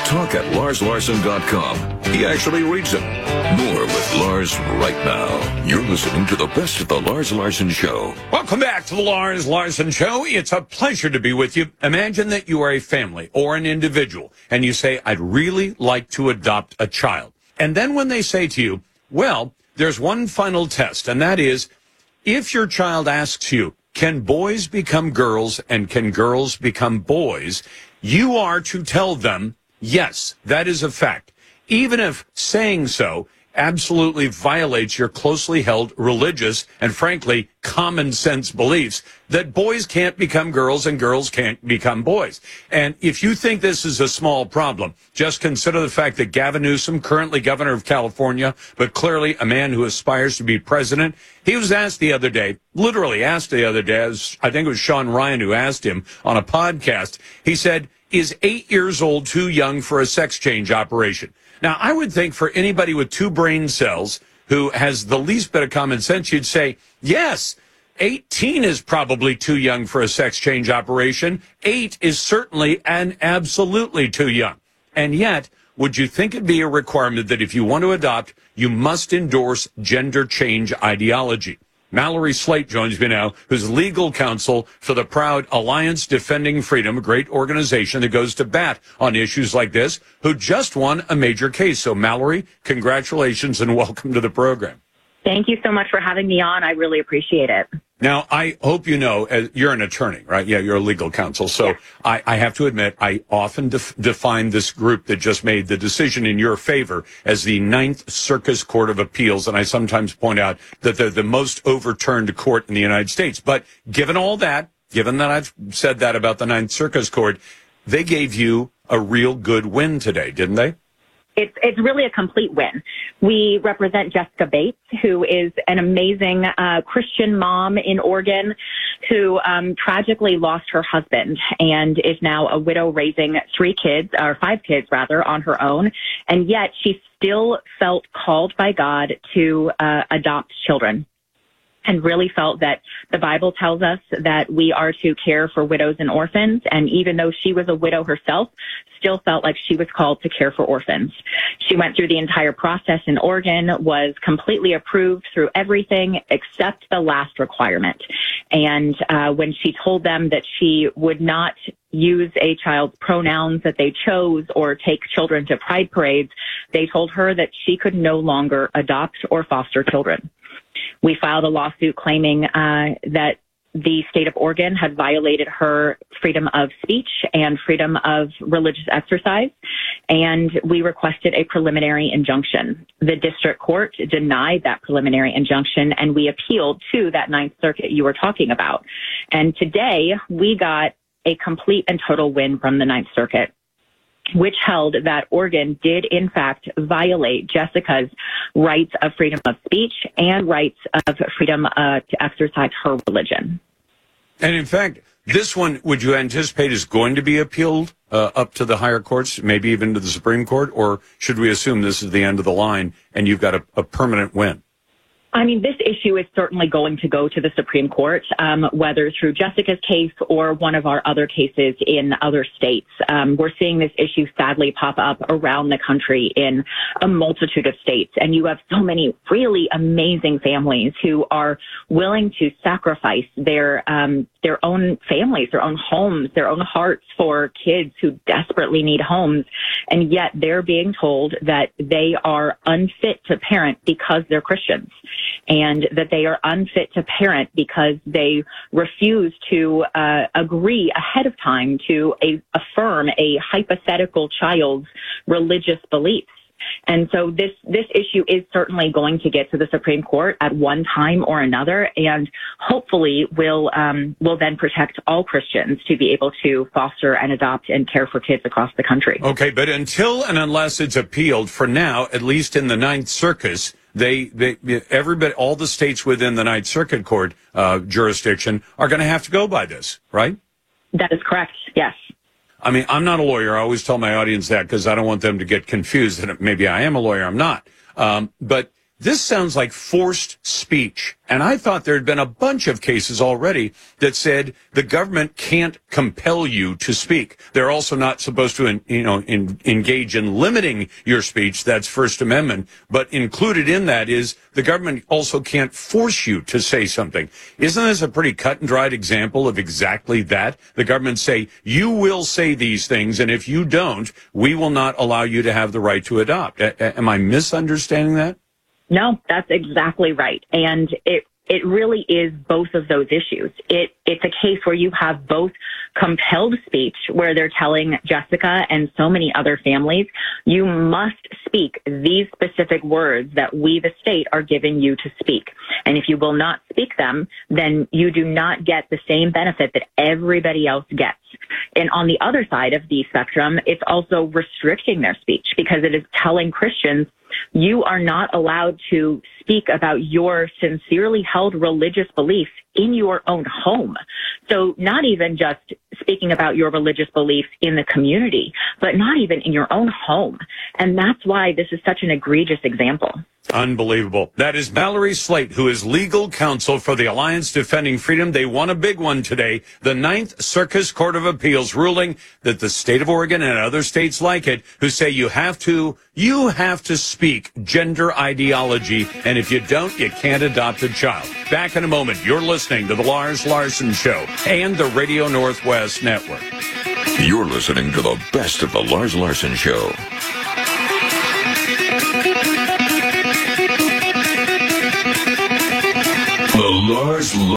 talk at LarsLarson.com. He actually reads them. More with Lars right now. You're listening to the best of the Lars Larson Show. Welcome back to the Lars Larson Show. It's a pleasure to be with you. Imagine that you are a family or an individual, and you say, I'd really like to adopt a child. And then when they say to you, well, there's one final test, and that is, if your child asks you, can boys become girls and can girls become boys, you are to tell them, yes, that is a fact. Even if saying so absolutely violates your closely held religious and, frankly, common sense beliefs that boys can't become girls and girls can't become boys. And if you think this is a small problem, just consider the fact that Gavin Newsom, currently governor of California, but clearly a man who aspires to be president, he was asked the other day, literally asked the other day, I think it was Sean Ryan who asked him on a podcast, he said, is 8 years old too young for a sex change operation? Now, I would think for anybody with 2 brain cells who has the least bit of common sense, you'd say, yes, 18 is probably too young for a sex change operation. 8 is certainly and absolutely too young. And yet, would you think it'd be a requirement that if you want to adopt, you must endorse gender change ideology? Mallory Slate joins me now, who's legal counsel for the proud Alliance Defending Freedom, a great organization that goes to bat on issues like this, who just won a major case. So, Mallory, congratulations and welcome to the program. Thank you so much for having me on. I really appreciate it. Now, I hope you know, you're an attorney, right? Yeah, you're a legal counsel. So yeah. I have to admit, I often define this group that just made the decision in your favor as the Ninth Circus Court of Appeals. And I sometimes point out that they're the most overturned court in the United States. But given all that, given that I've said that about the Ninth Circus Court, they gave you a real good win today, didn't they? It's really a complete win. We represent Jessica Bates, who is an amazing Christian mom in Oregon who tragically lost her husband and is now a widow raising 5 kids on her own. And yet she still felt called by God to adopt children, and really felt that the Bible tells us that we are to care for widows and orphans. And even though she was a widow herself, still felt like she was called to care for orphans. She went through the entire process in Oregon, was completely approved through everything except the last requirement. And when she told them that she would not use a child's pronouns that they chose or take children to pride parades, they told her that she could no longer adopt or foster children. We filed a lawsuit claiming that the state of Oregon had violated her freedom of speech and freedom of religious exercise, and we requested a preliminary injunction. The district court denied that preliminary injunction, and we appealed to that Ninth Circuit you were talking about. And today, we got a complete and total win from the Ninth Circuit, which held that Oregon did, in fact, violate Jessica's rights of freedom of speech and rights of freedom to exercise her religion. And in fact, this one, would you anticipate is going to be appealed up to the higher courts, maybe even to the Supreme Court, or should we assume this is the end of the line and you've got a permanent win? I mean, this issue is certainly going to go to the Supreme Court, whether through Jessica's case or one of our other cases in other states. We're seeing this issue sadly pop up around the country in a multitude of states. And you have so many really amazing families who are willing to sacrifice their own families, their own homes, their own hearts for kids who desperately need homes. And yet they're being told that they are unfit to parent because they're Christians, and that they are unfit to parent because they refuse to agree ahead of time to affirm a hypothetical child's religious beliefs. And so this issue is certainly going to get to the Supreme Court at one time or another, and hopefully will then protect all Christians to be able to foster and adopt and care for kids across the country. Okay, but until and unless it's appealed, for now, at least in the Ninth Circus, everybody, all the states within the Ninth Circuit Court jurisdiction are going to have to go by this, right? That is correct. Yes. I mean, I'm not a lawyer. I always tell my audience that because I don't want them to get confused that maybe I am a lawyer. I'm not. But This sounds like forced speech. And I thought there had been a bunch of cases already that said the government can't compel you to speak. They're also not supposed to, engage in limiting your speech. That's First Amendment. But included in that is the government also can't force you to say something. Isn't this a pretty cut and dried example of exactly that? The government say, you will say these things, and if you don't, we will not allow you to have the right to adopt. Am I misunderstanding that? No, that's exactly right. And it really is both of those issues. It's a case where you have both compelled speech, where they're telling Jessica and so many other families, you must speak these specific words that we, the state, are giving you to speak. And if you will not speak them, then you do not get the same benefit that everybody else gets. And on the other side of the spectrum, it's also restricting their speech, because it is telling Christians, you are not allowed to speak about your sincerely held religious beliefs in your own home. So not even just speaking about your religious beliefs in the community, but not even in your own home. And that's why this is such an egregious example. Unbelievable. That is Mallory Slate, who is legal counsel for the Alliance Defending Freedom. They won a big one today. The Ninth Circuit Court of Appeals ruling that the state of Oregon and other states like it, who say you have to speak gender ideology, and if you don't, you can't adopt a child. Back in a moment. You're listening to The Lars Larson Show and the Radio Northwest Network. You're listening to the best of The Lars Larson Show. The Lars